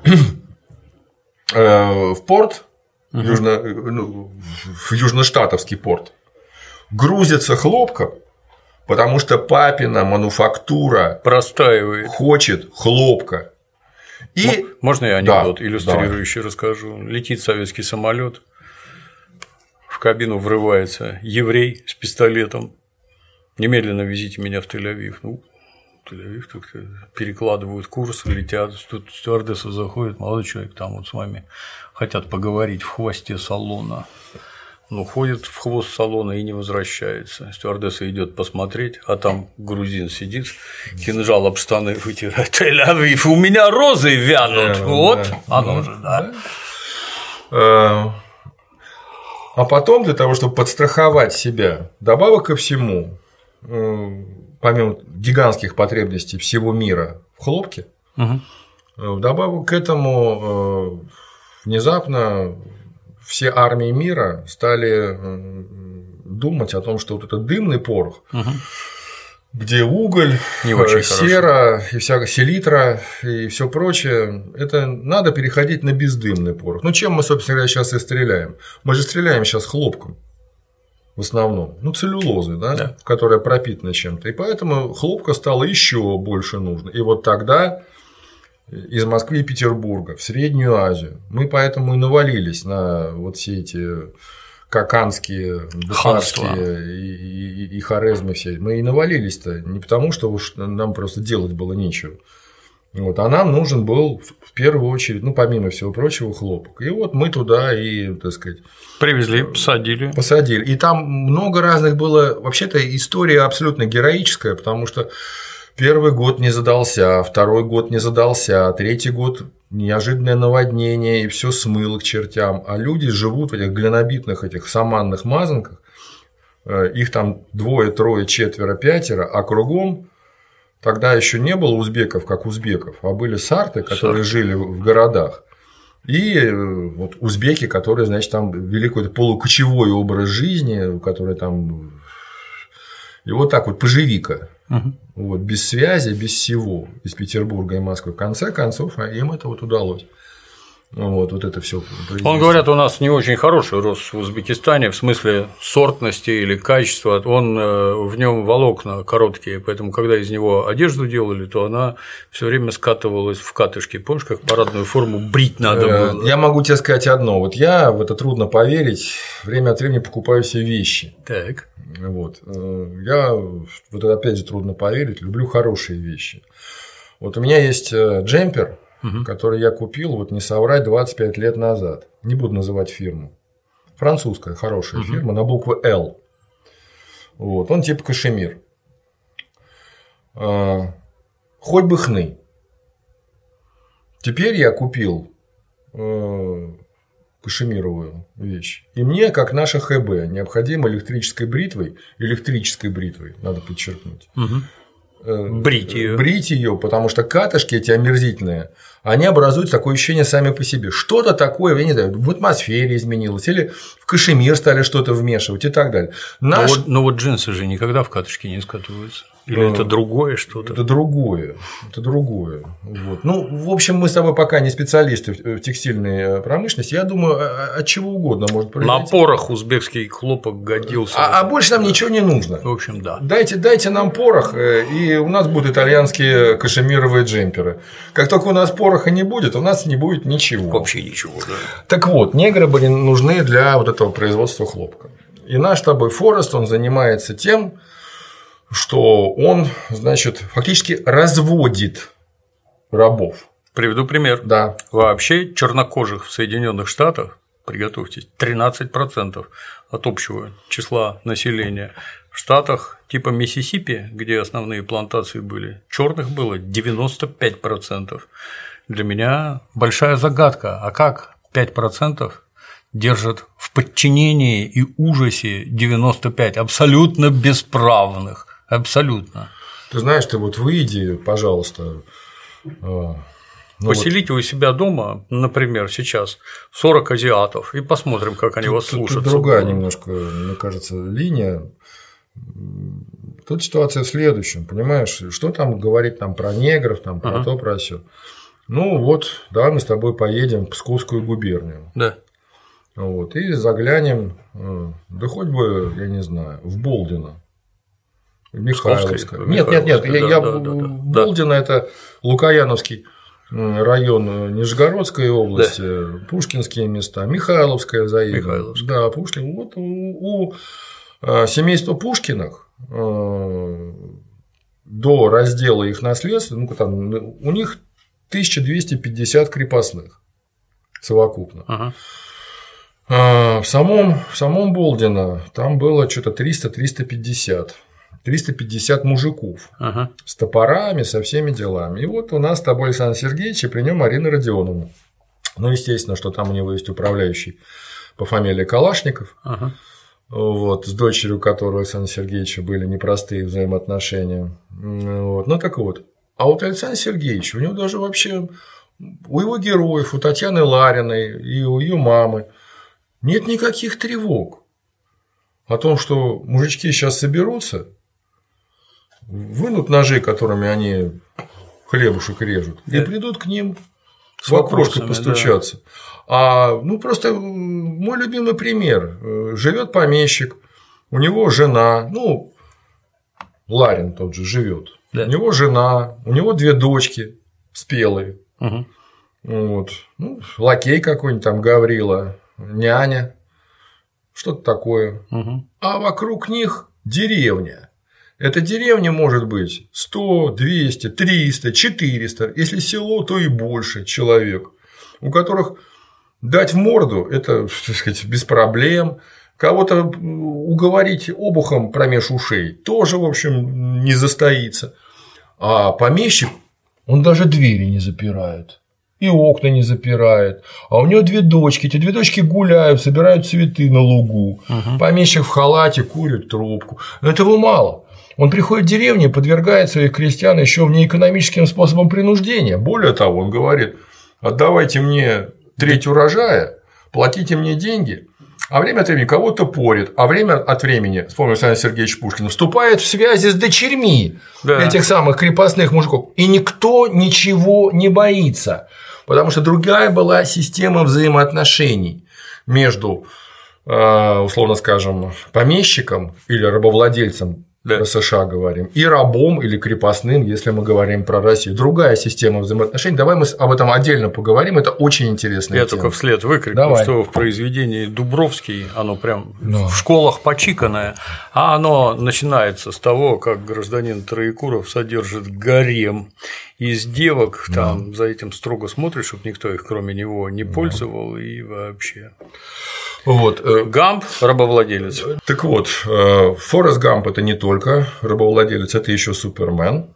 э, в порт, угу. южно, ну, в южноштатовский порт, грузится хлопком, потому что папина мануфактура простаивает, хочет хлопка. И... Можно я анекдот да, иллюстрирующий да. расскажу? Летит советский самолет, в кабину врывается еврей с пистолетом. Немедленно везите меня в Тель-Авив. Ну, Тель-Авив тут перекладывают курс, летят, тут стюардесса заходит, молодой человек, там вот с вами хотят поговорить в хвосте салона. Ну, ходит в хвост салона и не возвращается. Стюардесса идет посмотреть, а там грузин сидит, кинжал об штаны вытирает. Тель-Авив, у меня розы вянут. Да, вот, да, оно да, же, да. да. А потом, для того, чтобы подстраховать себя, добавок ко всему, помимо гигантских потребностей всего мира в хлопке, угу. вдобавок к этому внезапно все армии мира стали думать о том, что вот этот дымный порох, угу. где уголь, сера и всякая селитра и все прочее, это надо переходить на бездымный порох. Ну, чем мы, собственно говоря, сейчас и стреляем? Мы же стреляем сейчас хлопком в основном, ну, целлюлозой, да, да. которая пропитана чем-то. И поэтому хлопка стало еще больше нужно. И вот тогда из Москвы и Петербурга в Среднюю Азию мы поэтому и навалились на вот все эти каканские, бухарские и, и, и хорезмы все. Мы и навалились-то не потому, что уж нам просто делать было нечего. Вот, а нам нужен был в первую очередь, ну, помимо всего прочего, хлопок. И вот мы туда и, так сказать… Привезли, посадили. Посадили. И там много разных было… Вообще-то история абсолютно героическая, потому что первый год не задался, второй год не задался, третий год неожиданное наводнение, и все смыло к чертям. А люди живут в этих глинобитных, этих саманных мазанках, их там двое, трое, четверо, пятеро, а кругом тогда еще не было узбеков, как узбеков, а были сарты, которые Сарт. жили в городах. И вот узбеки, которые, значит, там вели какой-то полукочевой образ жизни, который там… И вот так вот поживи-ка. Угу. Вот, без связи, без всего из Петербурга и Москвы. В конце концов, им это вот удалось. Вот, вот это все. Он, говорят, у нас не очень хороший рост в Узбекистане в смысле сортности или качества. Он в нем волокна короткие, поэтому, когда из него одежду делали, то она все время скатывалась в катышки. Помнишь, как парадную форму брить надо было? Я могу тебе сказать одно. Вот я, в это трудно поверить, время от времени покупаю себе вещи. Так. Вот. Я, вот это опять же трудно поверить, люблю хорошие вещи. Вот у меня есть джемпер, угу. который я купил, вот не соврать, двадцать пять лет назад. Не буду называть фирму. Французская хорошая угу. фирма на букву Л. Вот. Он типа кашемир. Хоть бы хны. Теперь я купил кашемировую вещь. И мне, как наша ХБ, необходимо электрической бритвой, электрической бритвой, надо подчеркнуть, угу. брить ее. брить ее, потому что катышки эти омерзительные, они образуют такое ощущение сами по себе. Что-то такое, я не знаю, в атмосфере изменилось, или в кашемир стали что-то вмешивать и так далее. Наш... Но, вот, но вот джинсы же никогда в катышки не скатываются. Или а, это другое что-то? Это другое. Это другое. Вот. Ну, в общем, мы с тобой пока не специалисты в текстильной промышленности. Я думаю, от чего угодно может произойти. На порох узбекский хлопок годился. А, а больше нам ничего не нужно. В общем, да. Дайте, дайте нам порох, и у нас будут итальянские кашемировые джемперы. Как только у нас пороха не будет, у нас не будет ничего. Вообще ничего, да. Так вот, негры были нужны для вот этого производства хлопка. И наш с тобой Форест, он занимается тем, что он, значит, фактически разводит рабов. Приведу пример. Да. Вообще чернокожих в Соединенных Штатах, приготовьтесь, тринадцать процентов от общего числа населения. В штатах типа Миссисипи, где основные плантации были, черных было девяносто пять процентов. Для меня большая загадка, а как пять процентов держат в подчинении и ужасе девяносто пять абсолютно бесправных. Абсолютно. Ты знаешь, ты вот выйди, пожалуйста. Ну Поселите вот у себя дома, например, сейчас сорок азиатов и посмотрим, как они тут, вас слушаются. Тут другая немножко, мне кажется, линия. Тут ситуация в следующем, понимаешь, что там говорить там про негров, там про ага. то, про сё. Ну вот, да, мы с тобой поедем в Псковскую губернию. Да. Вот, и заглянем, да хоть бы, я не знаю, в Болдино. Михайловская. Нет, нет, нет, да, я, да, да, да, Болдино да. это Лукояновский район Нижегородской области, да. Пушкинские места, Михайловская заедем. Михайловская. Да, Пушкин. Вот у, у семейства Пушкиных до раздела их наследства, ну там у них тысяча двести пятьдесят крепостных совокупно. Ага. В самом, в самом Болдино там было что-то триста - триста пятьдесят. триста пятьдесят мужиков ага. с топорами, со всеми делами. И вот у нас с тобой Александр Сергеевич, и при нем Арина Родионовна. Ну, естественно, что там у него есть управляющий по фамилии Калашников, ага. вот, с дочерью которого Александра Сергеевича были непростые взаимоотношения. Вот. Ну, так вот. А вот Александр Сергеевич, у него даже вообще, у его героев, у Татьяны Лариной и у ее мамы нет никаких тревог о том, что мужички сейчас соберутся, вынут ножи, которыми они хлебушек режут, да. и придут к ним с вопросами постучаться. Да. А, ну, просто мой любимый пример. Живет помещик, у него жена, ну, Ларин тот же живет. Да. У него жена, у него две дочки спелые. Угу. Вот. Ну, лакей какой-нибудь там Гаврила, няня, что-то такое. Угу. А вокруг них деревня. Эта деревня может быть сто, двести, триста, четыреста, если село, то и больше человек, у которых дать в морду – это, так сказать, без проблем. Кого-то уговорить обухом промеж ушей тоже, в общем, не застоится. А помещик, он даже двери не запирает. И окна не запирает. А у него две дочки. Эти две дочки гуляют, собирают цветы на лугу. Угу. Помещик в халате курит трубку. Но этого мало. Он приходит в деревню и подвергает своих крестьян еще неэкономическим способом принуждения. Более того, он говорит: отдавайте мне треть урожая, платите мне деньги. А время от времени кого-то порит, а время от времени, вспомнил Александр Сергеевич Пушкин, вступает в связи с дочерьми да. этих самых крепостных мужиков. И никто ничего не боится, потому что другая была система взаимоотношений между, условно скажем, помещиком или рабовладельцем, да. про США говорим, и рабом или крепостным, если мы говорим про Россию. Другая система взаимоотношений. Давай мы об этом отдельно поговорим. Это очень интересная Я тема. только вслед выкрикну, Давай. что в произведении Дубровский оно прям Но. в школах почиканное, а оно начинается с того, как гражданин Троекуров содержит гарем из девок, там Но. за этим строго смотрит, чтобы никто их кроме него не пользовал Но. и вообще. Вот. Гамп – рабовладелец. Так вот, Форест Гамп – это не только рабовладелец, это еще Супермен.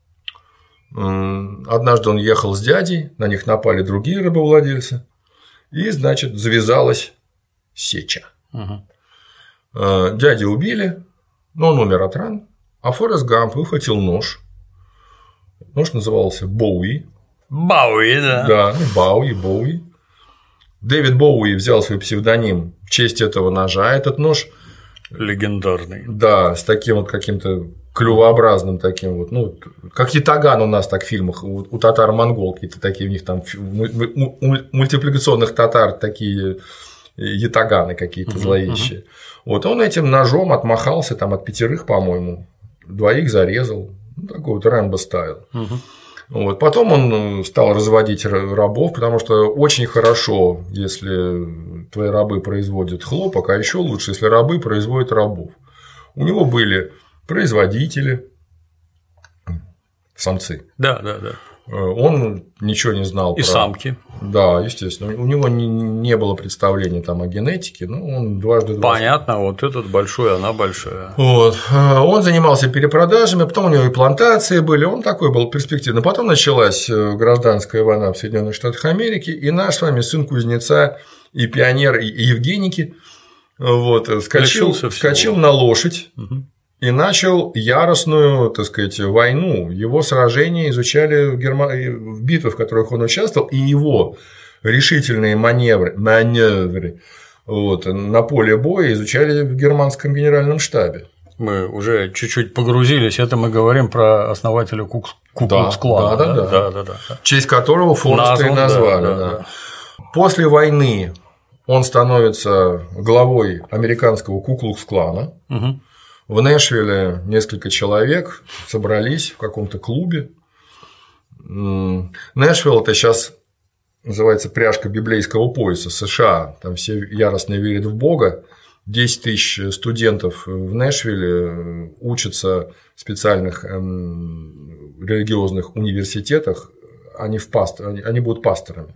Однажды он ехал с дядей, на них напали другие рабовладельцы, и, значит, завязалась сеча. Угу. Дядю убили, но он умер от ран, а Форест Гамп выхватил нож Нож назывался Боуи. Боуи, да. Да, Боуи, Боуи. Дэвид Боуи взял свой псевдоним в честь этого ножа. Этот нож легендарный. Да, с таким вот каким-то клювообразным таким вот, ну, как ятаган у нас так в фильмах, у, у татар-монгол какие-то такие, у них там у мультипликационных татар такие ятаганы какие-то uh-huh, зловещие. Uh-huh. Вот он этим ножом отмахался там от пятерых, по-моему, двоих зарезал, ну, такой вот Рэмбо стайл. Uh-huh. Вот. Потом он стал разводить рабов, потому что очень хорошо, если твои рабы производят хлопок, а еще лучше, если рабы производят рабов. У него были производители, самцы. Да, да, да. Он ничего не знал. И про... самки. Да, естественно. У него не, не было представления там о генетике, но он дважды. Понятно, дважды... вот этот большой, она большая. Вот. Он занимался перепродажами, потом у него и плантации были, он такой был перспективный. Потом началась гражданская война в Соединенных Штатах Америки, и наш с вами сын кузнеца и пионер и Евгеники вот, скачил, скачил на лошадь. Угу. И начал яростную, так сказать, войну. Его сражения изучали в, Герма... в битвах, в которых он участвовал, и его решительные маневры, маневры вот, на поле боя изучали в германском генеральном штабе. Мы уже чуть-чуть погрузились, это мы говорим про основателя Ку-клукс-клана. Да, да, да, да, да, да. В честь которого Фореста и назвали. Да, да, да. После войны он становится главой американского Ку-клукс-клана. Угу. В Нэшвилле несколько человек собрались в каком-то клубе. Нэшвилл – это сейчас называется пряжка библейского пояса США. Там все яростно верят в Бога. десять тысяч студентов в Нэшвилле учатся в специальных религиозных университетах. Они, в паст... они будут пасторами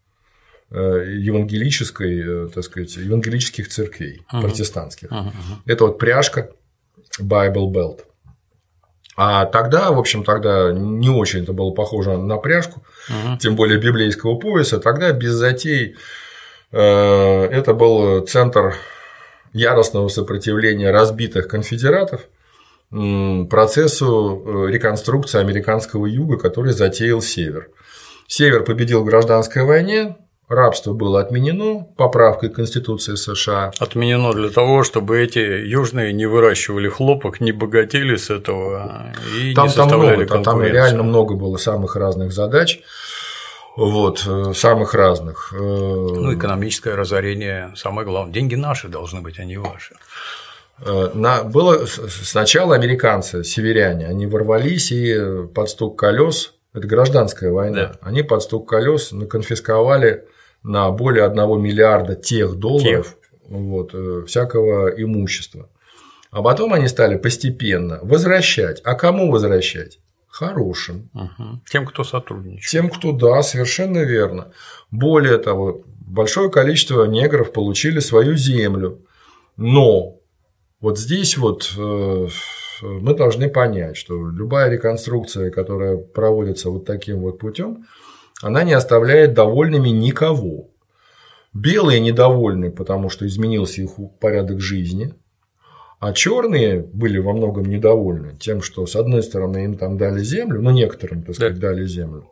евангелической, так сказать, евангелических церквей, uh-huh. протестантских. Uh-huh. Это вот пряжка Bible Belt. А тогда, в общем, тогда не очень это было похоже на пряжку, uh-huh. тем более библейского пояса. Тогда без затей это был центр яростного сопротивления разбитых конфедератов процессу реконструкции американского юга, который затеял Север. Север победил в гражданской войне. Рабство было отменено поправкой Конституции США. Отменено для того, чтобы эти южные не выращивали хлопок, не богатели с этого и там, не составляли там, много, там реально много было самых разных задач, вот, самых разных. Ну, экономическое разорение, самое главное. Деньги наши должны быть, а не ваши. На, было сначала американцы, северяне, они ворвались и под стук колес. Это гражданская война. Да. Они под стук колес наконфисковали на более одного миллиарда тех долларов вот, всякого имущества. А потом они стали постепенно возвращать. А кому возвращать? Хорошим. Угу. Тем, кто сотрудничает. Тем, кто, да, совершенно верно. Более того, большое количество негров получили свою землю. Но вот здесь вот мы должны понять, что любая реконструкция, которая проводится вот таким вот путем, она не оставляет довольными никого. Белые недовольны, потому что изменился их порядок жизни, а черные были во многом недовольны тем, что с одной стороны им там дали землю, ну некоторым, так сказать, да. дали землю,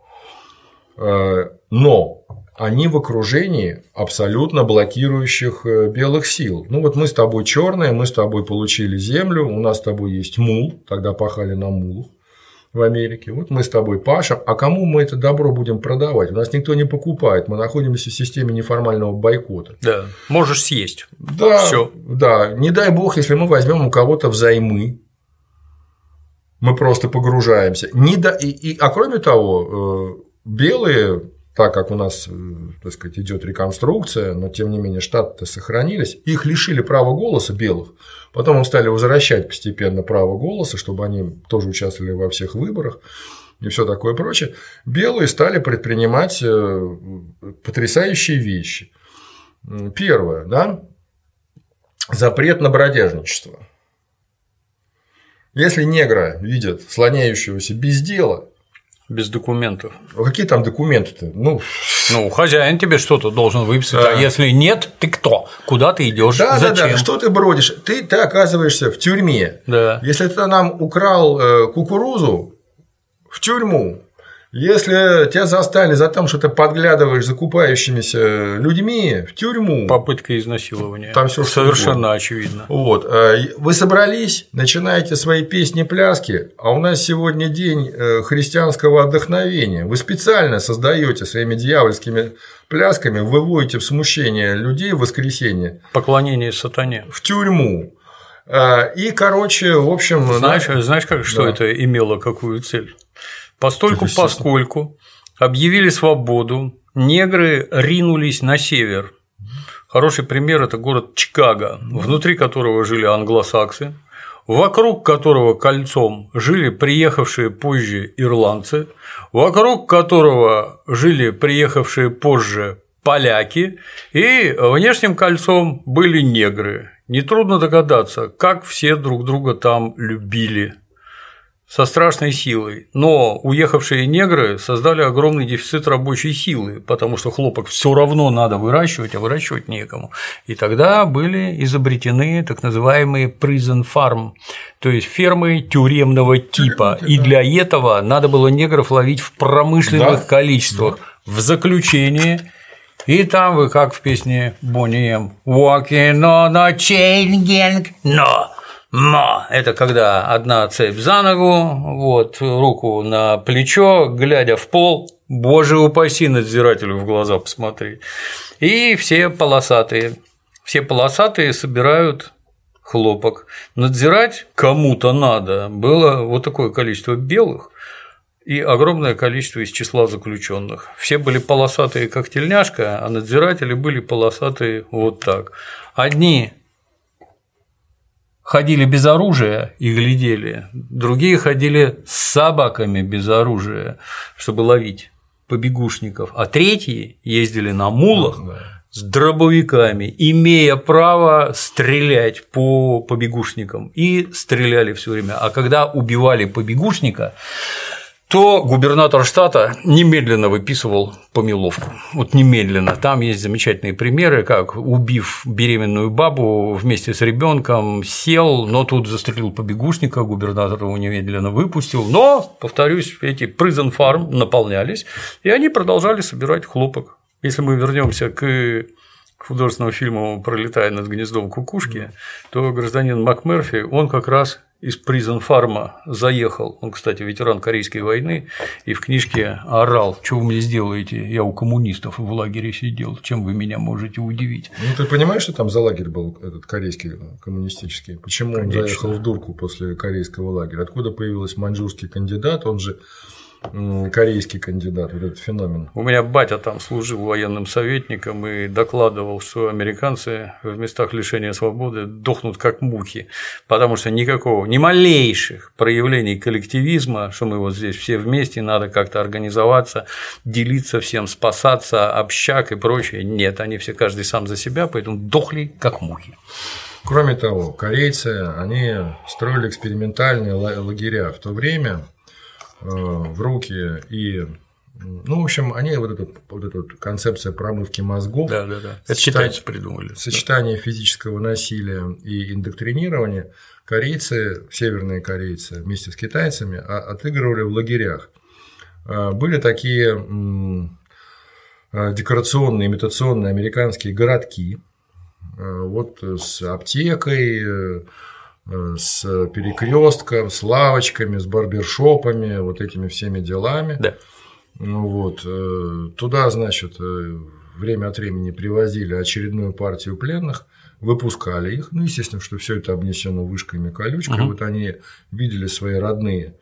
но они в окружении абсолютно блокирующих белых сил. Ну вот мы с тобой черные, мы с тобой получили землю, у нас с тобой есть мул, тогда пахали на мулах в Америке. Вот мы с тобой пашем, а кому мы это добро будем продавать? У нас никто не покупает, мы находимся в системе неформального бойкота. Да, можешь съесть. Да, всё. Да, не дай бог, если мы возьмем у кого-то взаймы, мы просто погружаемся. Не да... и, и... А кроме того, белые, так как у нас, так сказать, идет реконструкция, но тем не менее штаты-то сохранились, их лишили права голоса белых, потом им стали возвращать постепенно право голоса, чтобы они тоже участвовали во всех выборах и все такое прочее. Белые стали предпринимать потрясающие вещи. Первое, да, запрет на бродяжничество. Если негра видят слоняющегося без дела, без документов. Какие там документы-то? Ну, ну, хозяин тебе что-то должен выписать, а, а если нет, ты кто? Куда ты идешь? Да, Зачем? да, да. Что ты бродишь? Ты, ты оказываешься в тюрьме. Да. Если ты нам украл кукурузу в тюрьму. Если тебя застали за то, что ты подглядываешь за купающимися людьми, в тюрьму. Попытка изнасилования. Там все совершенно очевидно. Вот. Вы собрались, начинаете свои песни-пляски, а у нас сегодня день христианского отдохновения. Вы специально создаете своими дьявольскими плясками, выводите в смущение людей в воскресенье. Поклонение сатане. В тюрьму. И, короче, в общем. Знаешь, да, знаешь как, что да. это имело, какую цель? Постольку, поскольку объявили свободу, негры ринулись на север. Хороший пример – это город Чикаго, внутри которого жили англосаксы, вокруг которого кольцом жили приехавшие позже ирландцы, вокруг которого жили приехавшие позже поляки, и внешним кольцом были негры. Нетрудно догадаться, как все друг друга там любили. Со страшной силой, но уехавшие негры создали огромный дефицит рабочей силы, потому что хлопок все равно надо выращивать, а выращивать некому. И тогда были изобретены так называемые prison farm, то есть фермы тюремного типа. И для этого надо было негров ловить в промышленных да? количествах, да. в заключении. И там вы, как в песне Bonnie M. Walking on a chain gang, no. Но это когда одна цепь за ногу, вот, руку на плечо, глядя в пол, боже упаси, надзирателю в глаза посмотреть. И все полосатые, все полосатые собирают хлопок. Надзирать кому-то надо было вот такое количество белых и огромное количество из числа заключенных. Все были полосатые, как тельняшка, а надзиратели были полосатые вот так. Одни ходили без оружия и глядели, другие ходили с собаками без оружия, чтобы ловить побегушников, а третьи ездили на мулах с дробовиками, имея право стрелять по побегушникам, и стреляли все время. А когда убивали побегушника, то губернатор штата немедленно выписывал помиловку. Вот немедленно. Там есть замечательные примеры, как, убив беременную бабу вместе с ребенком, сел, но тут застрелил побегушника, губернатор его немедленно выпустил. Но, повторюсь, эти prison farm наполнялись, и они продолжали собирать хлопок. Если мы вернемся к художественному фильму «Пролетая над гнездом кукушки», то гражданин МакМерфи, он как раз из prison farm заехал, он, кстати, ветеран Корейской войны, и в книжке орал: что вы мне сделаете, я у коммунистов в лагере сидел, чем вы меня можете удивить. Ну, ты понимаешь, что там за лагерь был этот корейский коммунистический? Почему Конечно. Он заехал в дурку после корейского лагеря? Откуда появился маньчжурский кандидат, он же корейский кандидат, вот этот феномен. У меня батя там служил военным советником и докладывал, что американцы в местах лишения свободы дохнут как мухи, потому что никакого, ни малейших проявлений коллективизма, что мы вот здесь все вместе, надо как-то организоваться, делиться всем, спасаться, общак и прочее, нет, они все каждый сам за себя, поэтому дохли как мухи. Кроме того, корейцы, они строили экспериментальные лагеря в то время в руки, и, ну, в общем, они вот эту, вот эту концепция промывки мозгов, да, да, да. Это китайцы придумали, сочетание да. физического насилия и индоктринирования, корейцы, северные корейцы вместе с китайцами отыгрывали в лагерях. Были такие декорационные, имитационные американские городки, вот с аптекой, с перекрестком, с лавочками, с барбершопами, вот этими всеми делами. Да. Ну, вот. Туда, значит, время от времени привозили очередную партию пленных, выпускали их. Ну, естественно, что все это обнесено вышками, колючкой. Угу. Вот они видели свои родные,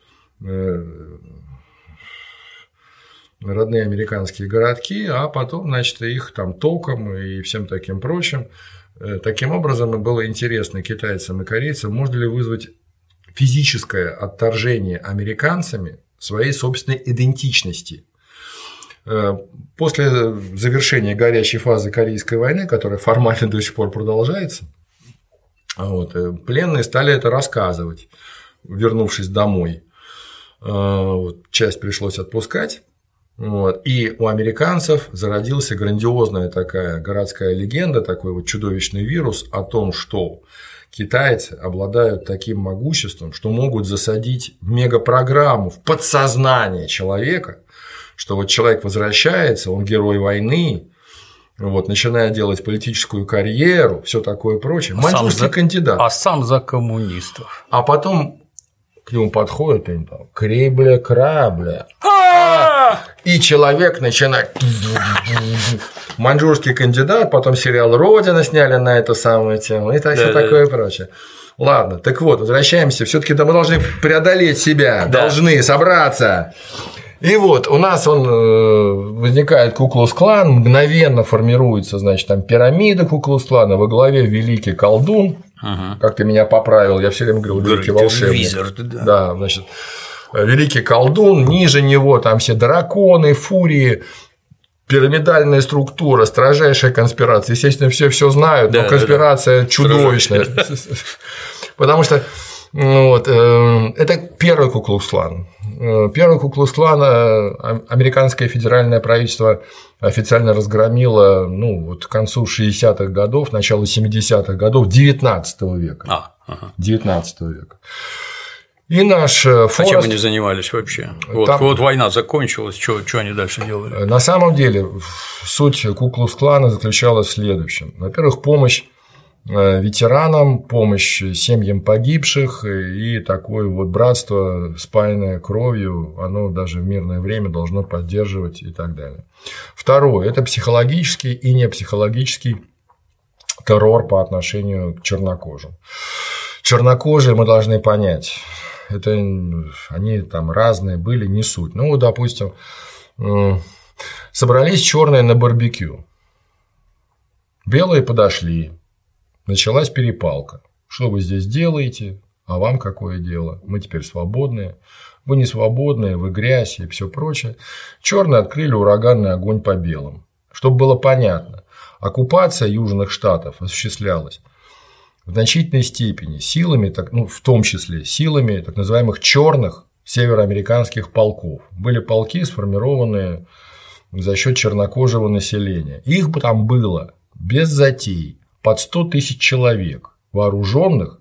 родные американские городки, а потом, значит, их там током и всем таким прочим. Таким образом, было интересно китайцам и корейцам, можно ли вызвать физическое отторжение американцами своей собственной идентичности. После завершения горячей фазы Корейской войны, которая формально до сих пор продолжается, вот, пленные стали это рассказывать, вернувшись домой. Вот, часть пришлось отпускать, Вот. И у американцев зародился грандиозная такая городская легенда, такой вот чудовищный вирус о том, что китайцы обладают таким могуществом, что могут засадить мегапрограмму в подсознание человека, что вот человек возвращается, он герой войны, вот, начинает делать политическую карьеру, все такое прочее. Маньчжурский кандидат. А сам за коммунистов. А потом к нему подходит и там кребля-крабля. И человек начинает. Маньчжурский кандидат, потом сериал «Родина» сняли на эту самую тему и так, да, все да, такое да. прочее. Ладно, так вот, возвращаемся. Все-таки мы должны преодолеть себя, да. должны собраться. И вот у нас он возникает Ку-клукс-клан, мгновенно формируется, значит, там пирамида Ку-клукс-клана, во главе великий колдун. Ага. Как ты меня поправил, я все время говорил, великий волшебник. Визард, да. да, значит, великий колдун, ниже него там все драконы, фурии, пирамидальная структура, строжайшая конспирация. Естественно, все все знают, да, но конспирация да, да. чудовищная. Потому что вот, это первый Ку-клукс-клан. Первый Ку-клукс-клан американское федеральное правительство официально разгромило ну, вот к концу шестидесятых годов, началу семидесятых годов девятнадцатого века. А, ага. девятнадцатого века. И наш Форест… А чем они занимались вообще? Вот, там… вот война закончилась, что, что они дальше делали? На самом деле суть Ку-клукс-клана заключалась в следующем. Во-первых, помощь ветеранам, помощь семьям погибших и такое вот братство, спаянное кровью, оно даже в мирное время должно поддерживать и так далее. Второе – это психологический и непсихологический террор по отношению к чернокожим. Чернокожие мы должны понять, это они там разные были, не суть. Ну, допустим, собрались черные на барбекю, белые подошли. Началась перепалка. Что вы здесь делаете? А вам какое дело? Мы теперь свободные. Вы не свободные, вы грязь и все прочее. Черные открыли ураганный огонь по белым. Чтобы было понятно, оккупация Южных Штатов осуществлялась в значительной степени силами, ну, в том числе силами так называемых черных североамериканских полков. Были полки, сформированные за счет чернокожего населения. Их там было без затей под сто тысяч человек, вооруженных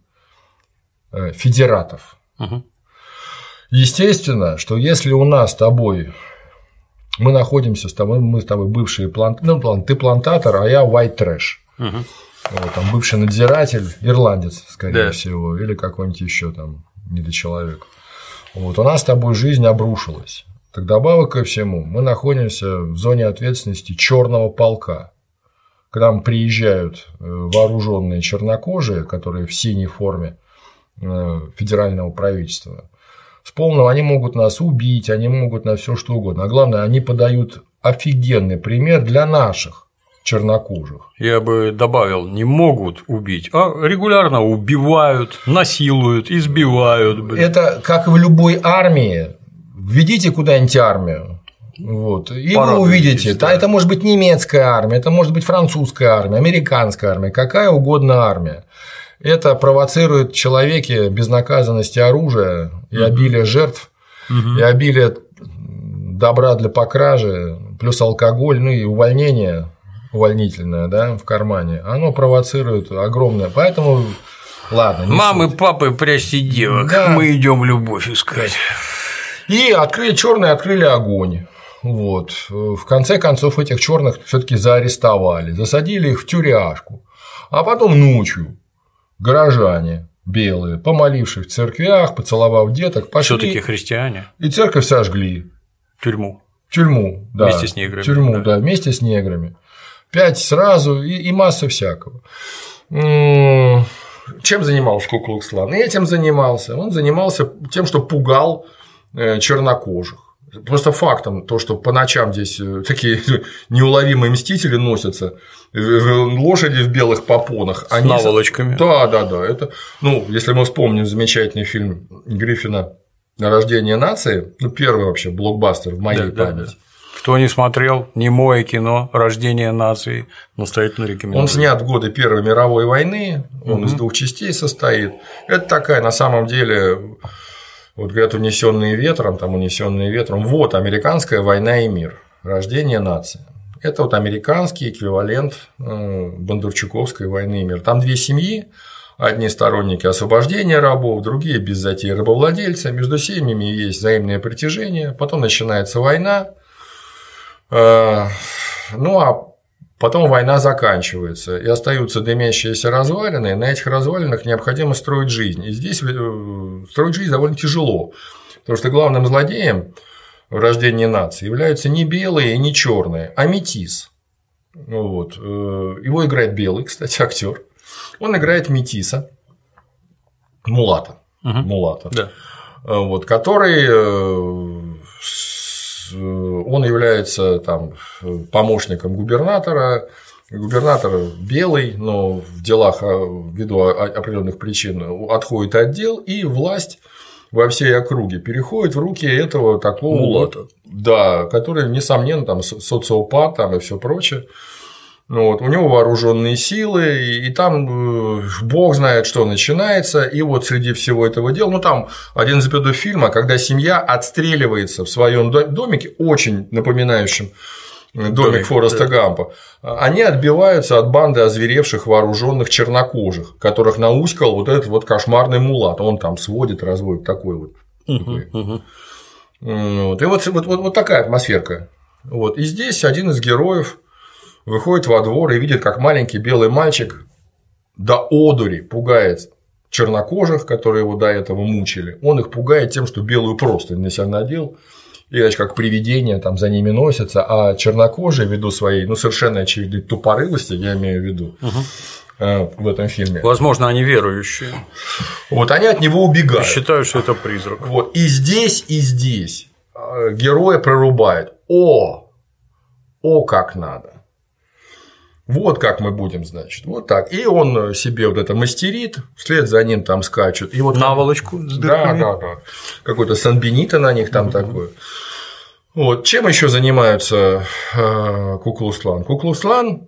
федератов. Угу. Естественно, что если у нас с тобой, мы находимся с тобой, мы с тобой бывшие плантаторы, ну, ты плантатор, а я white trash. Угу. Вот, там бывший надзиратель, ирландец, скорее да. всего, или какой-нибудь еще там недочеловек. Вот, у нас с тобой жизнь обрушилась. Так добавок ко всему, мы находимся в зоне ответственности черного полка. К нам приезжают вооруженные чернокожие, которые в синей форме федерального правительства, с полным они могут нас убить, они могут на все что угодно. А главное, они подают офигенный пример для наших чернокожих. Я бы добавил, не могут убить, а регулярно убивают, насилуют, избивают. Блин. Это как и в любой армии. Введите куда-нибудь армию. Вот. И вы увидите, да. это может быть немецкая армия, это может быть французская армия, американская армия, какая угодно армия. Это провоцирует в человеке безнаказанность оружия и угу. обилие жертв, угу. и обилие добра для покражи, плюс алкоголь, ну и увольнение увольнительное, да, в кармане. Оно провоцирует огромное. Поэтому, ладно. Мамы, суть. Папы, прячьте девок, да. мы идем любовь искать. И открыли черные, открыли огонь. Вот. В конце концов, этих черных все-таки заарестовали, засадили их в тюряшку. А потом ночью горожане белые, помолившись в церквях, поцеловав деток, пошли. Все-таки христиане. И церковь сожгли. Тюрьму. Тюрьму, да. Вместе с неграми. Тюрьму, да, да вместе с неграми. Пять сразу и, и масса всякого. Чем занимался Ку-клукс-клан? Этим занимался. Он занимался тем, что пугал чернокожих. Просто фактом то, что по ночам здесь такие неуловимые мстители носятся, лошади в белых попонах. С они... наволочками. Да, да, да. Это, ну, если мы вспомним замечательный фильм Гриффина «Рождение нации», ну, первый вообще блокбастер в моей да, памяти. Да, да. Кто не смотрел, немое кино «Рождение нации», настоятельно рекомендую. Он снят в годы Первой мировой войны, он угу. из двух частей состоит. Это такая, на самом деле, Вот говорят, унесенные ветром, там унесенные ветром. Вот американская война и мир. Рождение нации. Это вот американский эквивалент Бондарчуковской войны и мир. Там две семьи. Одни сторонники освобождения рабов, другие без затеи рабовладельцы. Между семьями есть взаимное притяжение. Потом начинается война. Ну, а потом война заканчивается. И остаются дымящиеся развалины. И на этих развалинах необходимо строить жизнь. И здесь строить жизнь довольно тяжело. Потому что главным злодеем в рождении нации являются не белые и не черные, а метис. Вот. Его играет белый, кстати, актер. Он играет метиса, мулата, угу. мулата, да. вот, который он является там помощником губернатора. Губернатор белый, но в делах ввиду определенных причин отходит от дел, и власть во всей округе переходит в руки этого такого мулата, да, который, несомненно, там социопат там, и все прочее. Вот, у него вооруженные силы, и, и там э, бог знает, что начинается. И вот среди всего этого дела, ну там один из эпизодов фильма, когда семья отстреливается в своем домике, очень напоминающем домик, домик Фореста да. Гампа, они отбиваются от банды озверевших вооруженных чернокожих, которых науськал вот этот вот кошмарный мулат. Он там сводит, разводит такой вот. Uh-huh, такой. Uh-huh. Вот. И вот, вот, вот, вот такая атмосферка. Вот. И здесь один из героев выходит во двор и видит, как маленький белый мальчик до одури пугает чернокожих, которые его до этого мучили. Он их пугает тем, что белую простынь на себя надел, и, значит, как привидения там за ними носятся, а чернокожие, ввиду своей, ну, совершенно очевидной тупорылости, я имею в виду, угу. в этом фильме. Возможно, они верующие. Вот они от него убегают. Считают, что это призрак. Вот. И здесь, и здесь героя прорубает. О, о, как надо. Вот как мы будем, значит, вот так. И он себе вот это мастерит, вслед за ним там скачут. И вот наволочку с дырками. Да, да, да. Какой-то санбенито на них там угу. такое. Вот. Чем еще занимаются Ку-клукс-клан? Ку-клукс-клан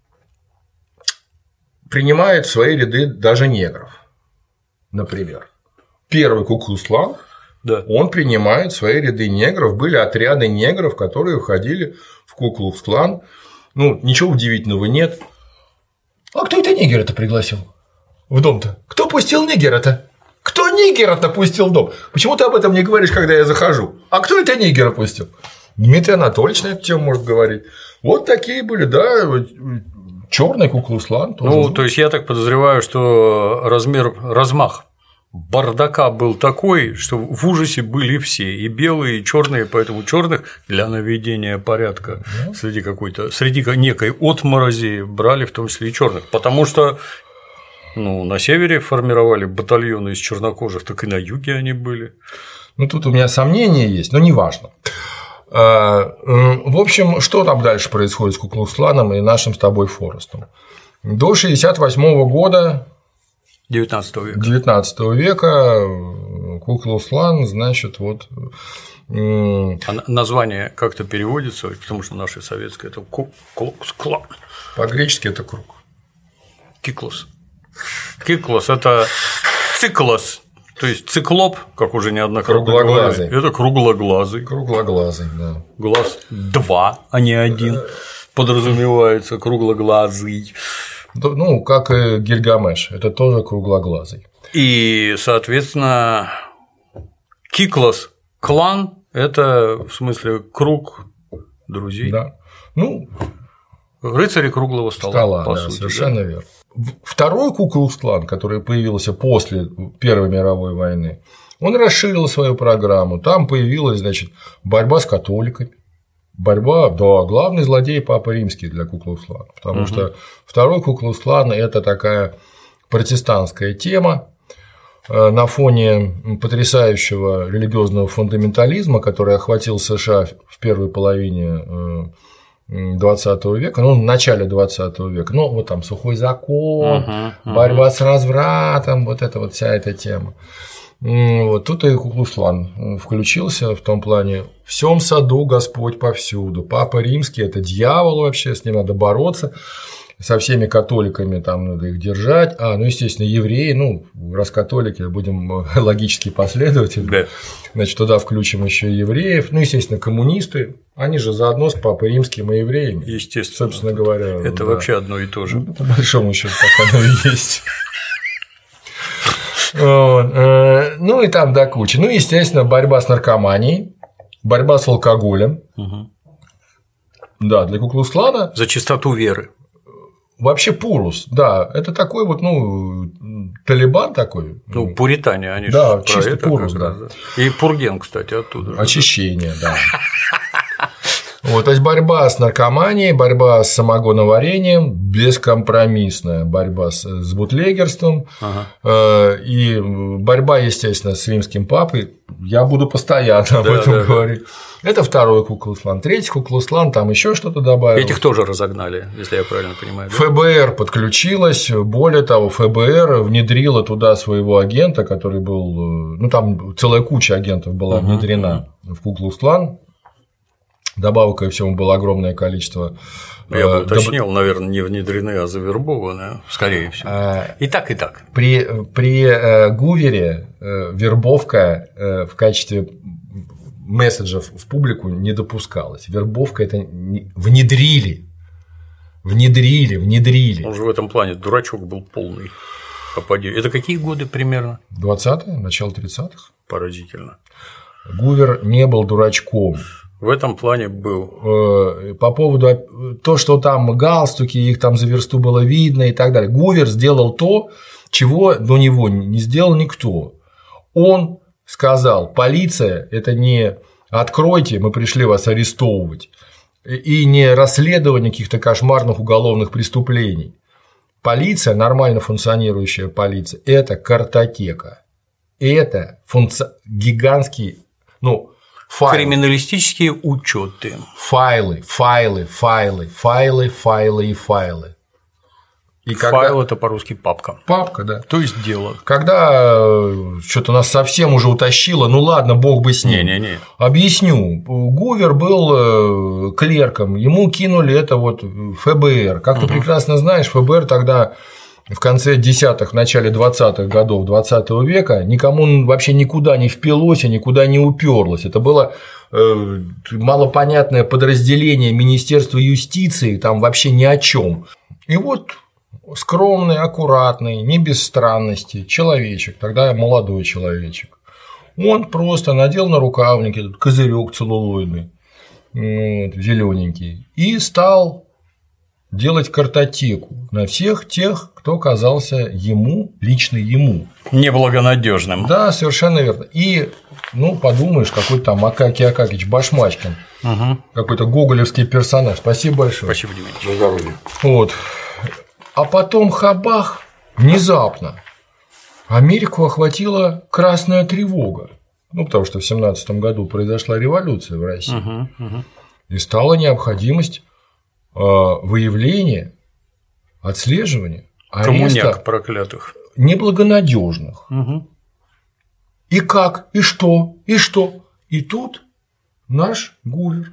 принимает в свои ряды даже негров, например. Первый Ку-клукс-клан, да. он принимает в свои ряды негров. Были отряды негров, которые входили в Ку-клукс-клан. Ну, ничего удивительного нет. А кто это нигера-то пригласил в дом-то? Кто пустил нигера-то? Кто нигера-то пустил в дом? Почему ты об этом не говоришь, когда я захожу? А кто это нигера пустил? Дмитрий Анатольевич на эту тему может говорить. Вот такие были, да, черный Ку-клукс-клан. Ну, то есть я так подозреваю, что размер, размах бардака был такой, что в ужасе были все, и белые, и черные, поэтому черных для наведения порядка да. среди какой-то, среди некой отморози брали в том числе и черных, потому что ну, на севере формировали батальоны из чернокожих, так и на юге они были. Ну тут у меня сомнения есть, но неважно. В общем, что там дальше происходит с Ку-клукс-кланом и нашим с тобой Форестом? До шестьдесят восьмого года девятнадцатого века. девятнадцатого века Ку-клукс-клан, значит, вот. А название как-то переводится, потому что наше советское это Ку-клукс-клан. По-гречески это круг. Киклос. Киклос это циклос, то есть циклоп, как уже неоднократно круглоглазый. говорили, это круглоглазый. Круглоглазый, да. Глаз два, а не один. Подразумевается круглоглазый. Ну, как и Гильгамеш, это тоже круглоглазый. И, соответственно, Киклос клан – это, в смысле, круг друзей. Да. Ну, рыцари круглого стола, стола по да, сути. Совершенно да. верно. Второй Ку-клукс-клан, который появился после Первой мировой войны, он расширил свою программу. Там появилась, значит, борьба с католиками. Борьба, да, главный злодей Папа Римский для Ку-клукс-клана, потому угу. что второй Ку-клукс-клан – это такая протестантская тема на фоне потрясающего религиозного фундаментализма, который охватил США в первой половине двадцатого века, ну, в начале двадцатого века, ну, вот там сухой закон, uh-huh, uh-huh. борьба с развратом, вот эта вот вся эта тема. Вот тут и Ку-клукс-клан включился в том плане: в всем саду Господь повсюду. Папа Римский – это дьявол вообще, с ним надо бороться. со всеми католиками там надо их держать. А, ну, естественно, евреи, ну, раз католики, будем логически последовательны. Да. Значит, туда включим еще евреев. Ну, естественно, коммунисты. Они же заодно с Папой Римским и евреями. Естественно. Собственно говоря. Это да. вообще одно и то же. Ну, по большому счету, так оно и есть. Ну, и там до кучи. Ну, естественно, борьба с наркоманией, борьба с алкоголем. Да, для Ку-клукс-клана. За чистоту веры. Вообще пурус, да, это такой вот, ну, талибан такой. Ну, пуритане, они да, же чистый про пурус, это да. раз, да. И Пурген, кстати, оттуда. Очищение, да. Вот, то есть борьба с наркоманией, борьба с самогоноварением, бескомпромиссная борьба с, с бутлегерством, ага. э, и борьба, естественно, с римским папой. Я буду постоянно да, об этом да, говорить. Да. Это второй Ку-клукс-клан. Третий Ку-клукс-клан, там еще что-то добавилось. Этих тоже разогнали, если я правильно понимаю. Да? ФБР подключилось. Более того, ФБР внедрило туда своего агента, который был. Ну, там целая куча агентов была uh-huh. внедрена в Ку-клукс-клан. Добавок ко всему было огромное количество. Я бы уточнил, доб... наверное, не внедрены, а завербованы, скорее всего. И так, и так. При, при Гувере вербовка в качестве месседжев в публику не допускалась. Вербовка – это внедрили. Внедрили, внедрили. Он же в этом плане дурачок был полный. Это какие годы примерно? двадцатые, начало тридцатых. Поразительно. Гувер не был дурачком. В этом плане был. По поводу то, что там галстуки, их там за версту было видно и так далее. Гувер сделал то, чего до него не сделал никто. Он сказал: полиция – это не откройте, мы пришли вас арестовывать, и не расследование каких-то кошмарных уголовных преступлений. Полиция, нормально функционирующая полиция – это картотека. Это функци... гигантский, ну, файлы. Криминалистические учеты. Файлы, файлы, файлы, файлы, файлы и файлы. И когда... Файл – это по-русски папка. Папка, да. То есть дело. Когда что-то нас совсем уже утащило, ну ладно, бог бы с ним. Не-не-не. Объясню. Гувер был клерком, ему кинули это вот ФБР. Как угу. ты прекрасно знаешь, ФБР тогда в конце десятых, в начале двадцатых годов двадцатого века никому вообще никуда не впилось и никуда не уперлось. Это было малопонятное подразделение Министерства юстиции, там вообще ни о чем. И вот скромный, аккуратный, не без странностей человечек, тогда молодой человечек, он просто надел на рукавники этот козырек целлулоидный, вот, зелененький, и стал делать картотеку на всех тех, кто казался ему, лично ему неблагонадежным. Да, совершенно верно. И, ну, подумаешь, какой-то там Акакий Акакич Башмачкин, угу. какой-то гоголевский персонаж. Спасибо большое. Спасибо, Дмитрий. Вот. А потом хабах, внезапно Америку охватила красная тревога. Ну, потому что в семнадцатом году произошла революция в России. Угу, угу. И стала необходимость выявления, отслеживания, ареста проклятых, неблагонадежных. Угу. И как? И что? И что? И тут наш Гувер.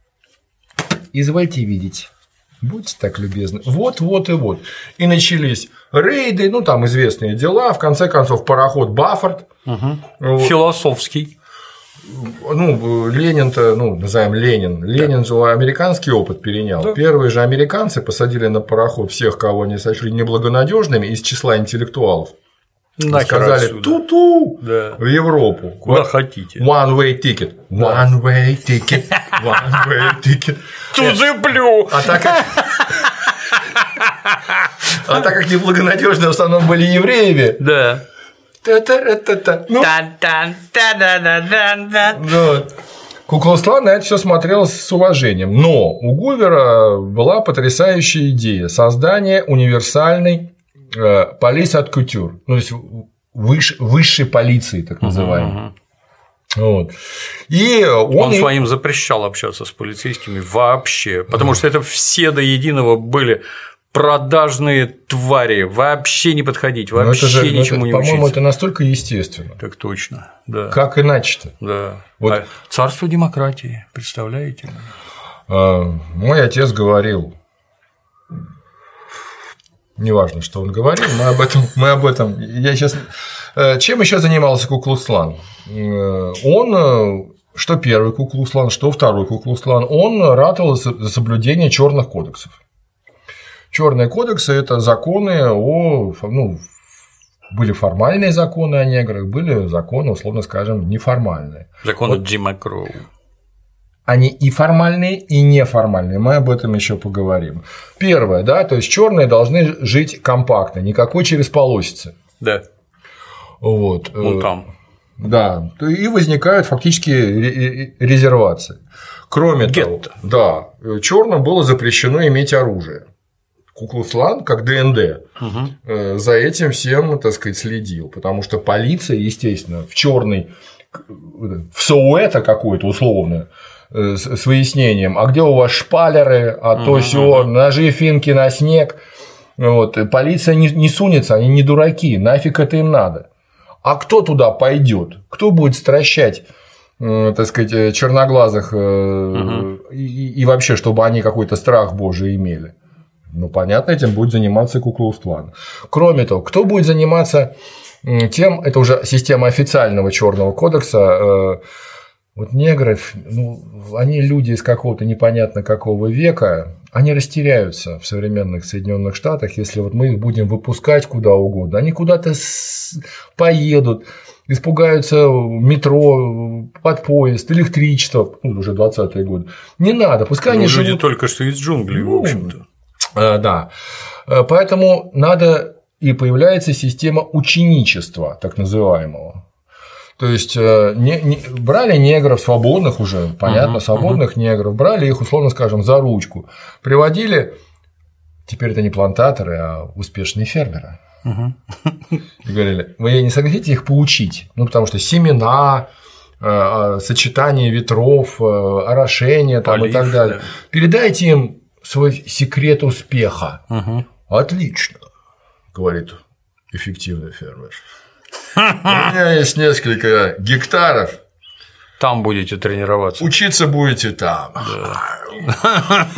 Извольте видеть. Будьте так любезны. Вот, вот и вот. И начались рейды, ну там известные дела. В конце концов, пароход Баффорд. Угу. Вот. Философский. Ну, Ленин-то, ну, назовем Ленин. Ленин же американский опыт перенял. Да. Первые же американцы посадили на пароход всех, кого они сочли неблагонадежными из числа интеллектуалов. Сказали отсюда. Ту-ту да. в Европу. Куда вот. Хотите. One way ticket. One way ticket. One way ticket. To the blue. А так как... А так как неблагонадежные в основном были евреями. Да. Ну, Ку-клукс-клан на это все смотрел с уважением. Но у Гувера была потрясающая идея создания универсальной полиции от кутюр, ну, то есть выш, высшей полиции, так называемой. Uh-huh. Вот. И он, он своим запрещал общаться с полицейскими вообще, потому что это все до единого были продажные твари, вообще не подходить, вообще же, ничему это, не учиться. По-моему, это настолько естественно. Так точно, да. Как иначе-то? Да. Вот. А царство демократии, представляете? Мой отец говорил: неважно, что он говорил, мы об этом, мы об этом, я сейчас… Чем еще занимался Ку-клукс-клан? Он, что первый Ку-клукс-клан, что второй Ку-клукс-клан, он ратовал за соблюдение черных кодексов. Черные кодексы – это законы о… Ну, были формальные законы о неграх, были законы, условно скажем, неформальные. Законы вот. Джима Кроу. Они и формальные, и неформальные. Мы об этом еще поговорим. Первое, да, то есть черные должны жить компактно, никакой через полосицы. Да. Вот. Вон там. Да. И возникают фактически резервации. Кроме Гетто. того, да, черным было запрещено иметь оружие. Ку-клукс-клан, как ДНД, угу. за этим всем, так сказать, следил, потому что полиция, естественно, в черный, в соуэто какое-то условное, с выяснением, а где у вас шпалеры, а угу, то сё, угу. ножи, финки на снег, вот, полиция не, не сунется, они не дураки, нафиг это им надо. А кто туда пойдет? Кто будет стращать, так сказать, черноглазых угу. и, и вообще, чтобы они какой-то страх Божий имели? Ну, понятно, этим будет заниматься Ку-клукс-клан. Кроме того, кто будет заниматься тем, это уже система официального черного кодекса. Вот негры, ну, они люди из какого-то непонятно какого века, они растеряются в современных Соединенных Штатах, если вот мы их будем выпускать куда угодно. Они куда-то поедут, испугаются метро, под поезд, электричество, ну, уже двадцатые годы. Не надо, пускай ну, они люди живут… только что из джунглей, ну, в общем-то. Да. Поэтому надо, и появляется система ученичества, так называемого. То есть не, не, брали негров свободных уже, понятно, uh-huh, свободных uh-huh. негров, брали их, условно скажем, за ручку, приводили, теперь это не плантаторы, а успешные фермеры. Uh-huh. И говорили, вы не согласитесь их поучить, ну, потому что семена, сочетание ветров, орошение там, и так далее. Да. Передайте им свой секрет успеха. Uh-huh. Отлично, говорит эффективный фермер. У меня есть несколько гектаров. Там будете тренироваться. Учиться будете там. Да.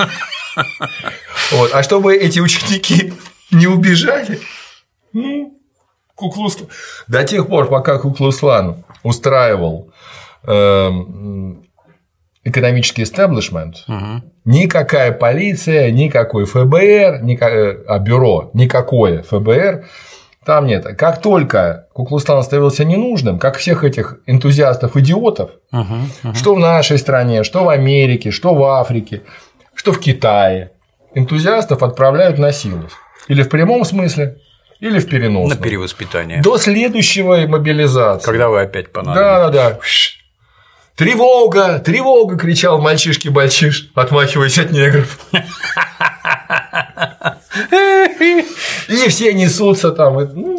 Вот. А чтобы эти ученики не убежали, ну, Ку-клукс-клан. До тех пор, пока Ку-клукс-клан устраивал э, экономический истеблишмент, угу. никакая полиция, никакой ФБР, никак... а бюро, никакое ФБР. Там нет. Как только Ку-клукс-клан становился ненужным, как всех этих энтузиастов-идиотов, uh-huh, uh-huh. что в нашей стране, что в Америке, что в Африке, что в Китае, энтузиастов отправляют на силу. Или в прямом смысле, или в переносном. На перевоспитание. До следующего мобилизации. Когда вы опять понадобитесь. Да, да, да. Тревога! Тревога! Кричал мальчишки-бальчиш, отмахиваясь от негров. И все несутся там.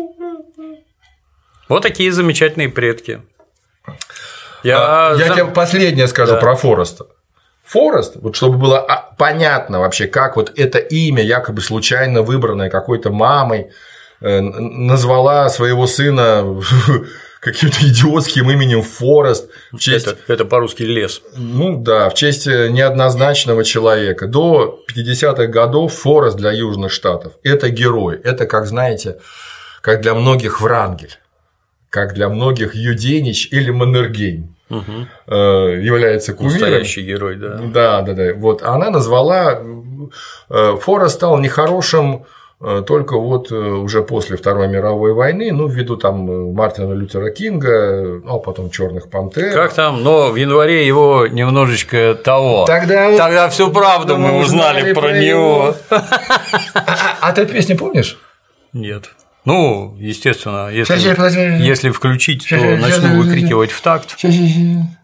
Вот такие замечательные предки. Я, Я зам... тебе последнее скажу да. про Фореста. Форест, вот чтобы было понятно вообще, как вот это имя, якобы случайно выбранное какой-то мамой, назвала своего сына каким-то идиотским именем Форест. В честь… это, это по-русски лес. Ну да, в честь неоднозначного человека. До пятидесятых годов Форест для Южных Штатов – это герой. Это, как знаете, как для многих Врангель, как для многих Юденич или Маннергейм. Угу. Является кумиром. Настоящий герой, да. Да, да, да. Вот она назвала… Форест стал нехорошим только вот уже после Второй мировой войны, ну, ввиду там Мартина Лютера Кинга, ну, а потом Черных пантер. Как там, но в январе его немножечко того. Тогда, Тогда всю правду мы узнали, узнали про, про него. А, а ты песню помнишь? Нет. Ну, естественно, если, сейчас, сейчас, сейчас. если включить, сейчас, то сейчас, начну сейчас, выкрикивать в такт. Сейчас, сейчас,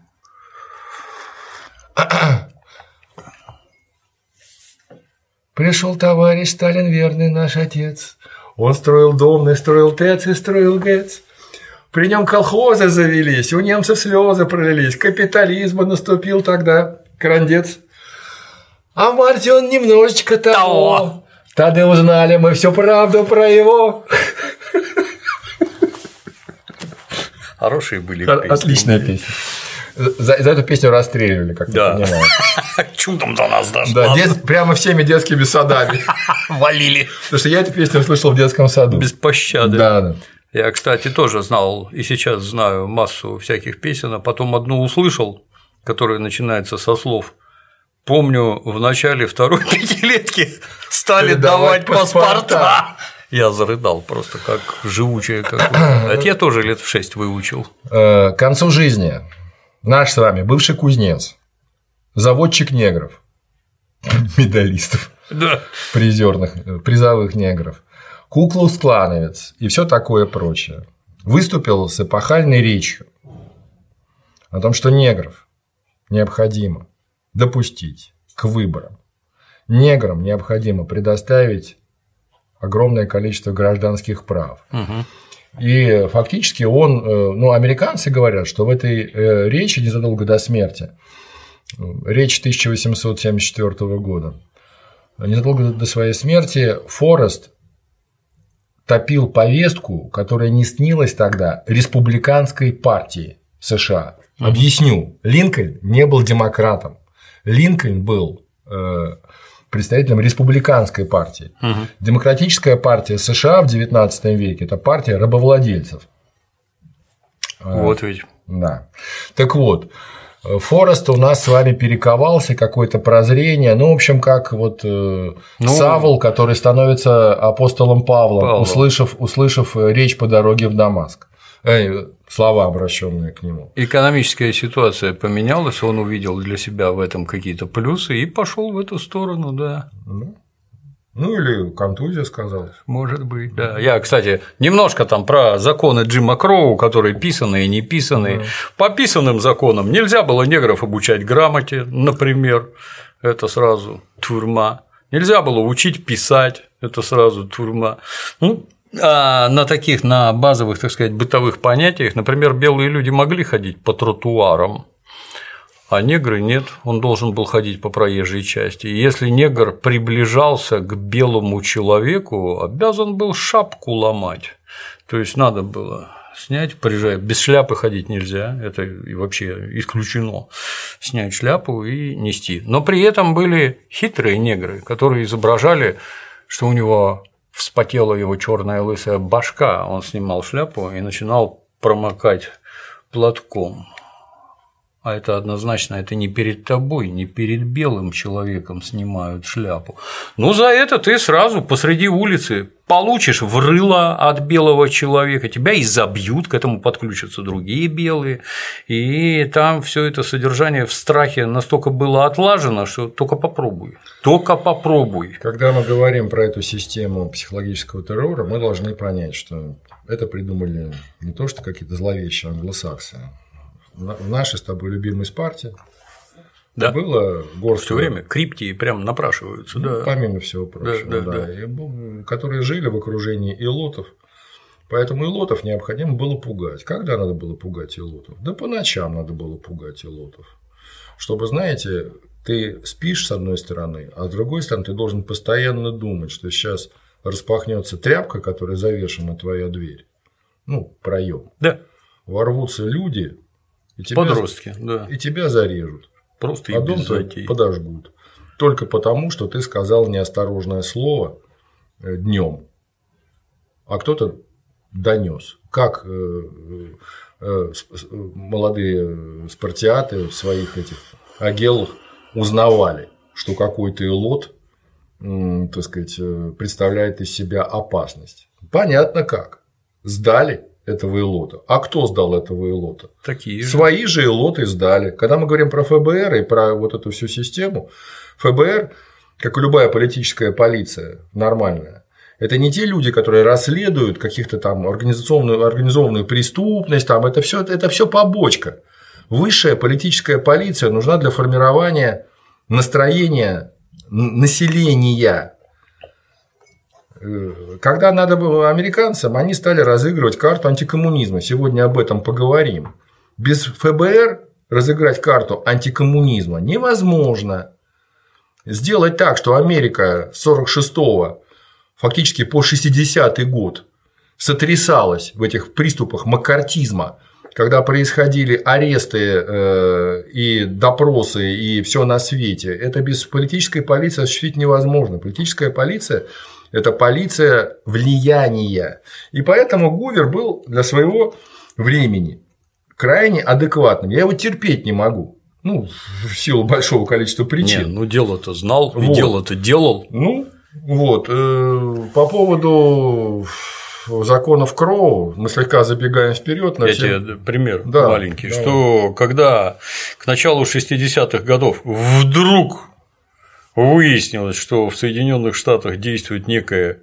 сейчас. Пришел товарищ Сталин, верный наш отец. Он строил дом, и строил ТЭЦ, и строил ГЭЦ. При нем колхозы завелись, у немцев слезы пролились. Капитализма наступил тогда, крандец. А в марте он немножечко того. того. Тогда узнали мы всю правду про его. Хорошие были песни. Отличная песня. За, за эту песню расстреливали, как да. ты понимаешь. Чудом до нас дошло. Да, дет... прямо всеми детскими садами. Валили. Потому что я эту песню услышал в детском саду. Без пощады. Да, да. Я, кстати, тоже знал и сейчас знаю массу всяких песен, а потом одну услышал, которая начинается со слов: «Помню, в начале второй пятилетки стали давать паспорта». Я зарыдал просто как живучая какая-то. Это я тоже лет в шесть выучил. К концу жизни наш с вами бывший кузнец, заводчик негров, медалистов, да. призерных, призовых негров, куклус-клановец и все такое прочее, выступил с эпохальной речью о том, что негров необходимо допустить к выборам. Неграм необходимо предоставить огромное количество гражданских прав. Угу. И фактически он, ну, американцы говорят, что в этой речи незадолго до смерти, речь тысяча восемьсот семьдесят четвёртого года, незадолго до своей смерти Форест топил повестку, которая не снилась тогда республиканской партии США. Угу. Объясню. Линкольн не был демократом. Линкольн был э, представителем республиканской партии. Угу. Демократическая партия США в девятнадцатом веке – это партия рабовладельцев. Вот ведь. Да. Так вот, Форест у нас с вами перековался, какое-то прозрение, ну, в общем, как вот ну, Савл, который становится апостолом Павлом, Павлом. Услышав, услышав речь по дороге в Дамаск. Э, слова, обращенные к нему. Экономическая ситуация поменялась, он увидел для себя в этом какие-то плюсы и пошел в эту сторону, да. Ну, ну или контузия сказалась. Может быть, да. Я, кстати, немножко там про законы Джима Кроу, которые писанные и не писанные. Да. По писанным законам нельзя было негров обучать грамоте, например, это сразу тюрьма. Нельзя было учить писать, это сразу тюрьма. Ну, а на таких, на базовых, так сказать, бытовых понятиях, например, белые люди могли ходить по тротуарам, а негры нет, он должен был ходить по проезжей части. И если негр приближался к белому человеку, обязан был шапку ломать. То есть надо было снять, приезжая, без шляпы ходить нельзя, это и вообще исключено, снять шляпу и нести. Но при этом были хитрые негры, которые изображали, что у него вспотела его черная лысая башка, он снимал шляпу и начинал промокать платком. А это однозначно, это не перед тобой, не перед белым человеком снимают шляпу. Ну, за это ты сразу посреди улицы получишь в рыло от белого человека, тебя изобьют, к этому подключатся другие белые, и там все это содержание в страхе настолько было отлажено, что только попробуй, только попробуй. Когда мы говорим про эту систему психологического террора, мы должны понять, что это придумали не то, что какие-то зловещие англосаксы. В нашей с тобой любимой Спарте да. было горстка… Все время криптии прям напрашиваются, ну, да. Помимо всего прочего, да, да, да. Да. И, которые жили в окружении илотов, поэтому илотов необходимо было пугать. Когда надо было пугать илотов? Да по ночам надо было пугать илотов. Чтобы, знаете, ты спишь с одной стороны, а с другой стороны ты должен постоянно думать, что сейчас распахнется тряпка, которая завешена твоя дверь, ну, проем. Да. Ворвутся люди. И тебя, подростки, да. И тебя зарежут. Просто а дом подожгут. Только потому, что ты сказал неосторожное слово днем, а кто-то донес. Как молодые спартиаты в своих этих агеллах узнавали, что какой-то илот, так сказать, представляет из себя опасность. Понятно как. Сдали этого илота. А кто сдал этого илота? Такие же. Свои же илоты сдали. Когда мы говорим про эф бэ эр и про вот эту всю систему, эф бэ эр, как и любая политическая полиция нормальная, это не те люди, которые расследуют каких-то там организационную, организованную преступность, там, это все это все побочка. Высшая политическая полиция нужна для формирования настроения населения. Когда надо было американцам, они стали разыгрывать карту антикоммунизма. Сегодня об этом поговорим. Без эф бэ эр разыграть карту антикоммунизма невозможно. Сделать так, что Америка с сорок шестого фактически по шестидесятый год сотрясалась в этих приступах маккартизма, когда происходили аресты э, и допросы и все на свете, это без политической полиции осуществить невозможно. Политическая полиция – это полиция влияния. И поэтому Гувер был для своего времени крайне адекватным. Я его терпеть не могу. Ну, в силу большого количества причин. Не, ну дело-то знал, вот. И дело-то делал. Ну, вот. По поводу законов Кроу мы слегка забегаем вперед. Я всем... тебе пример да, маленький, да. Что когда к началу шестидесятых годов вдруг выяснилось, что в Соединенных Штатах действует некая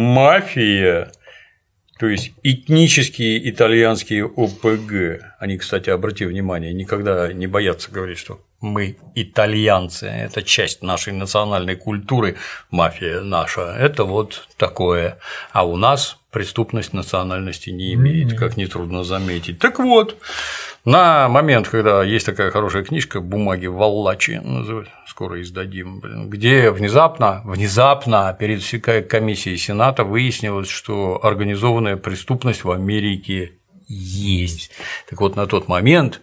мафия, то есть этнические итальянские о пэ гэ, они, кстати, обрати внимание, никогда не боятся говорить, что мы итальянцы, это часть нашей национальной культуры, мафия наша, это вот такое, а у нас преступность национальности не имеет, как нетрудно заметить. Так вот, на момент, когда есть такая хорошая книжка «Бумаги Валлачи», скоро издадим, блин, где внезапно, внезапно перед комиссией Сената выяснилось, что организованная преступность в Америке есть. Так вот, на тот момент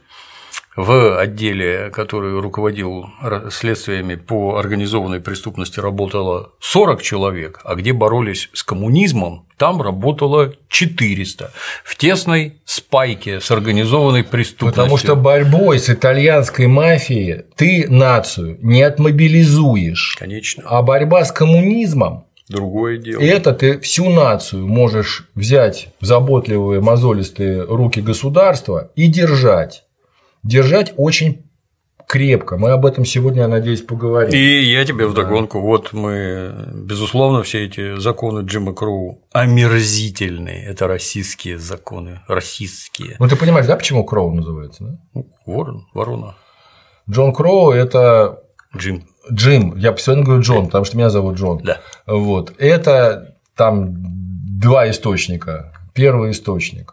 в отделе, который руководил следствиями по организованной преступности, работало сорок человек, а где боролись с коммунизмом, там работало четыреста в тесной спайке с организованной преступностью. Потому что борьбой с итальянской мафией ты нацию не отмобилизуешь. Конечно. А борьба с коммунизмом – другое дело. это ты всю нацию можешь взять в заботливые мозолистые руки государства и держать. Держать очень крепко. Мы об этом сегодня, я надеюсь, поговорим. И я тебе вдогонку, да. Вот мы, безусловно, все эти законы Джима Кроу омерзительные. Это расистские законы, расистские. Ну, ты понимаешь, да, почему Кроу называется? Да? Ну, ворон, ворона. Джон Кроу – это… Джим. Джим. Я постоянно говорю Джон, потому что меня зовут Джон. Да. Вот. Это там два источника. Первый источник.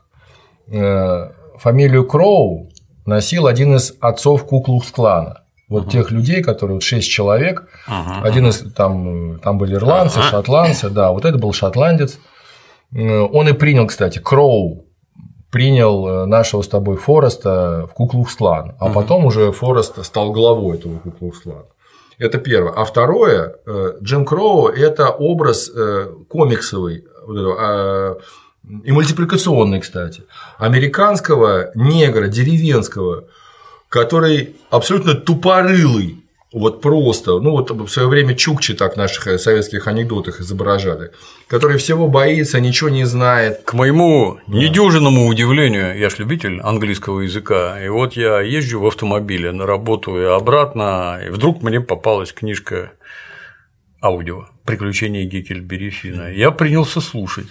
Фамилию Кроу носил один из отцов Ку-Клукс-клана. Вот uh-huh. тех людей, которые вот шесть человек, uh-huh. один из там, там были ирландцы, uh-huh. шотландцы, да, вот это был шотландец. Он и принял, кстати, Кроу принял нашего с тобой Фореста в Ку-Клукс-клан, а uh-huh. потом уже Форест стал главой этого Ку-Клукс-клана. Это первое. А второе, Джим Кроу – это образ комиксовый, и мультипликационный, кстати, американского негра, деревенского, который абсолютно тупорылый, вот просто, ну вот в свое время чукчи так в наших советских анекдотах изображали, который всего боится, ничего не знает. К моему недюжинному удивлению, я ж любитель английского языка, и вот я езжу в автомобиле на работу и обратно, и вдруг мне попалась книжка аудио «Приключения Гекльберри Финна». Я принялся слушать.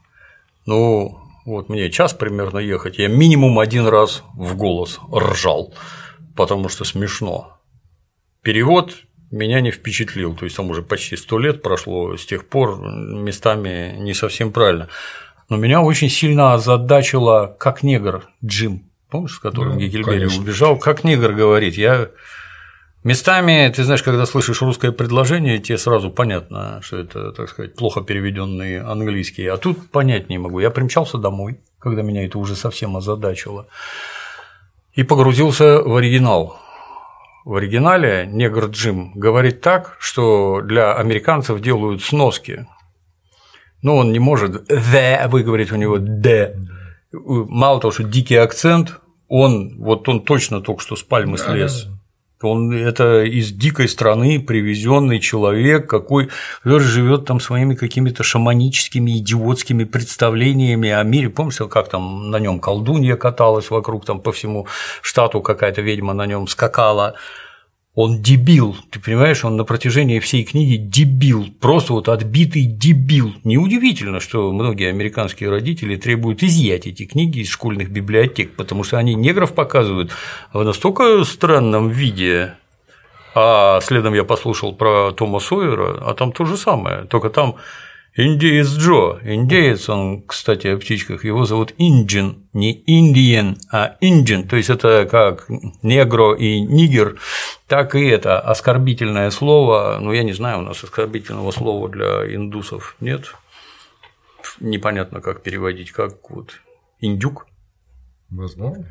Ну, вот мне час примерно ехать, я минимум один раз в голос ржал, потому что смешно. Перевод меня не впечатлил, то есть там уже почти сто лет прошло, с тех пор местами не совсем правильно. Но меня очень сильно озадачило, как негр Джим, помнишь, с которым да, Гекльберри убежал, как негр говорит. Я местами, ты знаешь, когда слышишь русское предложение, тебе сразу понятно, что это, так сказать, плохо переведенный английский, а тут понять не могу. Я примчался домой, когда меня это уже совсем озадачило, и погрузился в оригинал. В оригинале негр Джим говорит так, что для американцев делают сноски. Ну, он не может «the» выговорить, у него «the». Мало того, что дикий акцент, он, вот он точно только что с пальмы слез. Он это из дикой страны привезенный человек, какой, который живет там своими какими-то шаманическими, идиотскими представлениями о мире. Помнишь, как там на нем колдунья каталась вокруг, там по всему штату какая-то ведьма на нем скакала. Он дебил, ты понимаешь, он на протяжении всей книги дебил, просто вот отбитый дебил. Неудивительно, что многие американские родители требуют изъять эти книги из школьных библиотек, потому что они негров показывают в настолько странном виде. А следом я послушал про Тома Сойера, а там то же самое, только там индеец Джо, индеец, он, кстати, о птичках, его зовут Инджин, не Индиен, а Инджин, то есть это как негро и нигер, так и это оскорбительное слово, ну я не знаю, у нас оскорбительного слова для индусов нет, непонятно, как переводить, как вот индюк, Возможно.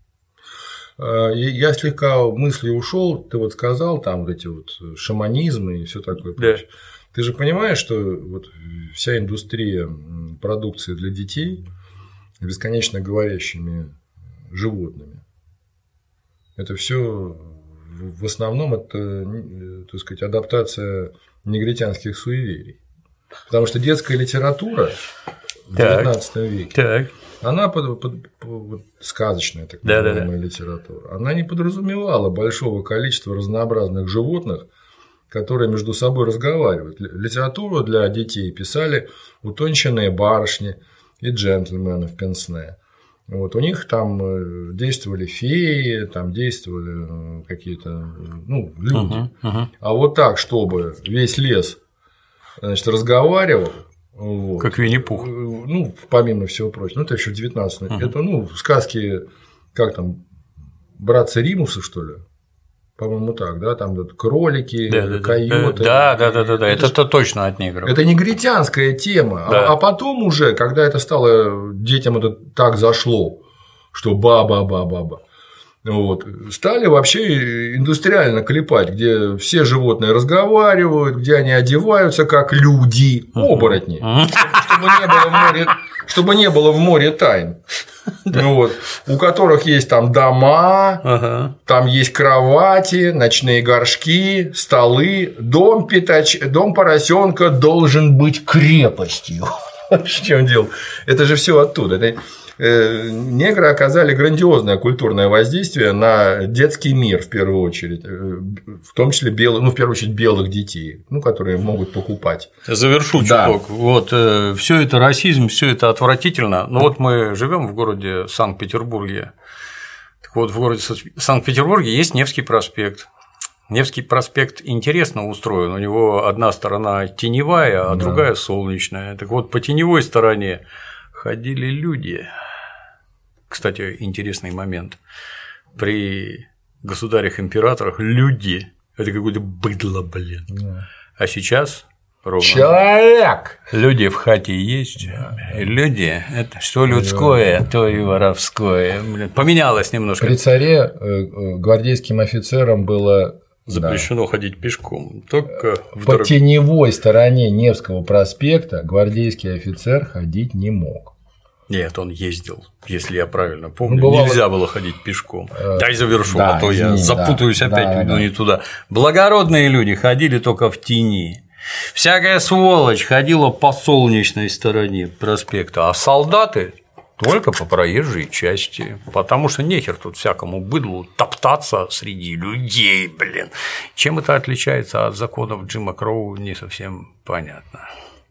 Я слегка мыслью ушел, ты вот сказал, там вот эти вот шаманизмы и все такое прочее. Да. Ты же понимаешь, что вот вся индустрия продукции для детей бесконечно говорящими животными, это все в основном это, так сказать, адаптация негритянских суеверий. Потому что детская литература в девятнадцатом веке, так. она под, под, под, сказочная так называемая да, да, да. литература, она не подразумевала большого количества разнообразных животных, которые между собой разговаривают. Литературу для детей писали утонченные барышни и джентльмены в пенсне. Вот, у них там действовали феи, там действовали какие-то ну, люди. Uh-huh, uh-huh. А вот так, чтобы весь лес, значит, разговаривал. Вот, как Винни-Пух. Ну, помимо всего прочего. Ну, это еще в девятнадцатом. Uh-huh. Это, ну, сказки, как там, братца Римуса, что ли? По-моему, так, да, там вот, кролики, да, да, койоты. Да, да, да, да, да. Это, это точно от негров. Это негритянская тема. Да. А, а потом уже, когда это стало, детям это так зашло, что баба-баба-баба. Вот, стали вообще индустриально клепать, где все животные разговаривают, где они одеваются как люди, оборотни, чтобы не было в море, чтобы не было в море тайн. Вот, у которых есть там дома, ага. там есть кровати, ночные горшки, столы, дом, пятач... дом поросенка должен быть крепостью. В чем дело? Это же все оттуда. Это... Негры оказали грандиозное культурное воздействие на детский мир в первую очередь, в том числе белых, ну в первую очередь белых детей, ну которые могут покупать. Завершу да. чуток. Вот все это расизм, все это отвратительно. Но вот мы живем в городе Санкт-Петербурге. Так вот в городе Санкт-Петербурге есть Невский проспект. Невский проспект интересно устроен. У него одна сторона теневая, а да. другая солнечная. Так вот по теневой стороне ходили люди. Кстати, интересный момент. При государях-императорах люди – это какое-то быдло, блин. Да. А сейчас ровно. Человек! Люди в хате есть. И люди – это что людское, то и воровское. Блин. Поменялось немножко. При царе гвардейским офицерам было запрещено да. ходить пешком. Только по дорог... теневой стороне Невского проспекта гвардейский офицер ходить не мог. Нет, он ездил, если я правильно помню. Ну, бывало... Нельзя было ходить пешком. Э... Дай завершу, да, а то извини, я запутаюсь да, опять, да, иду да. не туда. Благородные люди ходили только в тени. Всякая сволочь ходила по солнечной стороне проспекта, а солдаты только по проезжей части, потому что нехер тут всякому быдлу топтаться среди людей, блин. Чем это отличается от законов Джима Кроу, не совсем понятно.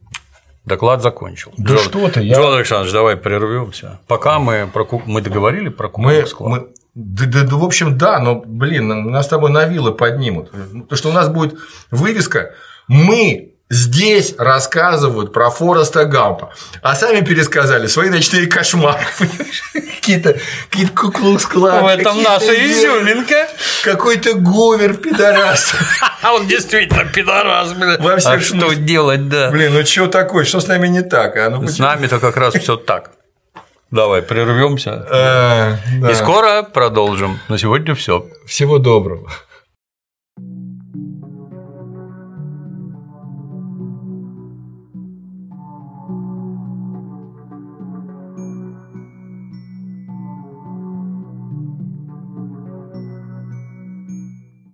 Доклад закончил. Да Джон, что ты, я... Джон Александрович, давай прервемся. Пока мы про Ку... мы договорили про Куковский мы... Да, да, да, в общем, да, но, блин, нас с тобой на вилы поднимут. Потому что у нас будет вывеска «Мы здесь рассказывают про Фореста Гампа», а сами пересказали свои ночные кошмары. Какие-то какие-то Ку-клукс-клан. В этом наша изюминка. Какой-то Говер пидорас. А он действительно пидорас, блин. Во всех а что делать, да. Блин, ну что такое? Что с нами не так? А? Ну, с нами-то как раз все так. Давай прервемся. И скоро продолжим. На сегодня все. Всего доброго.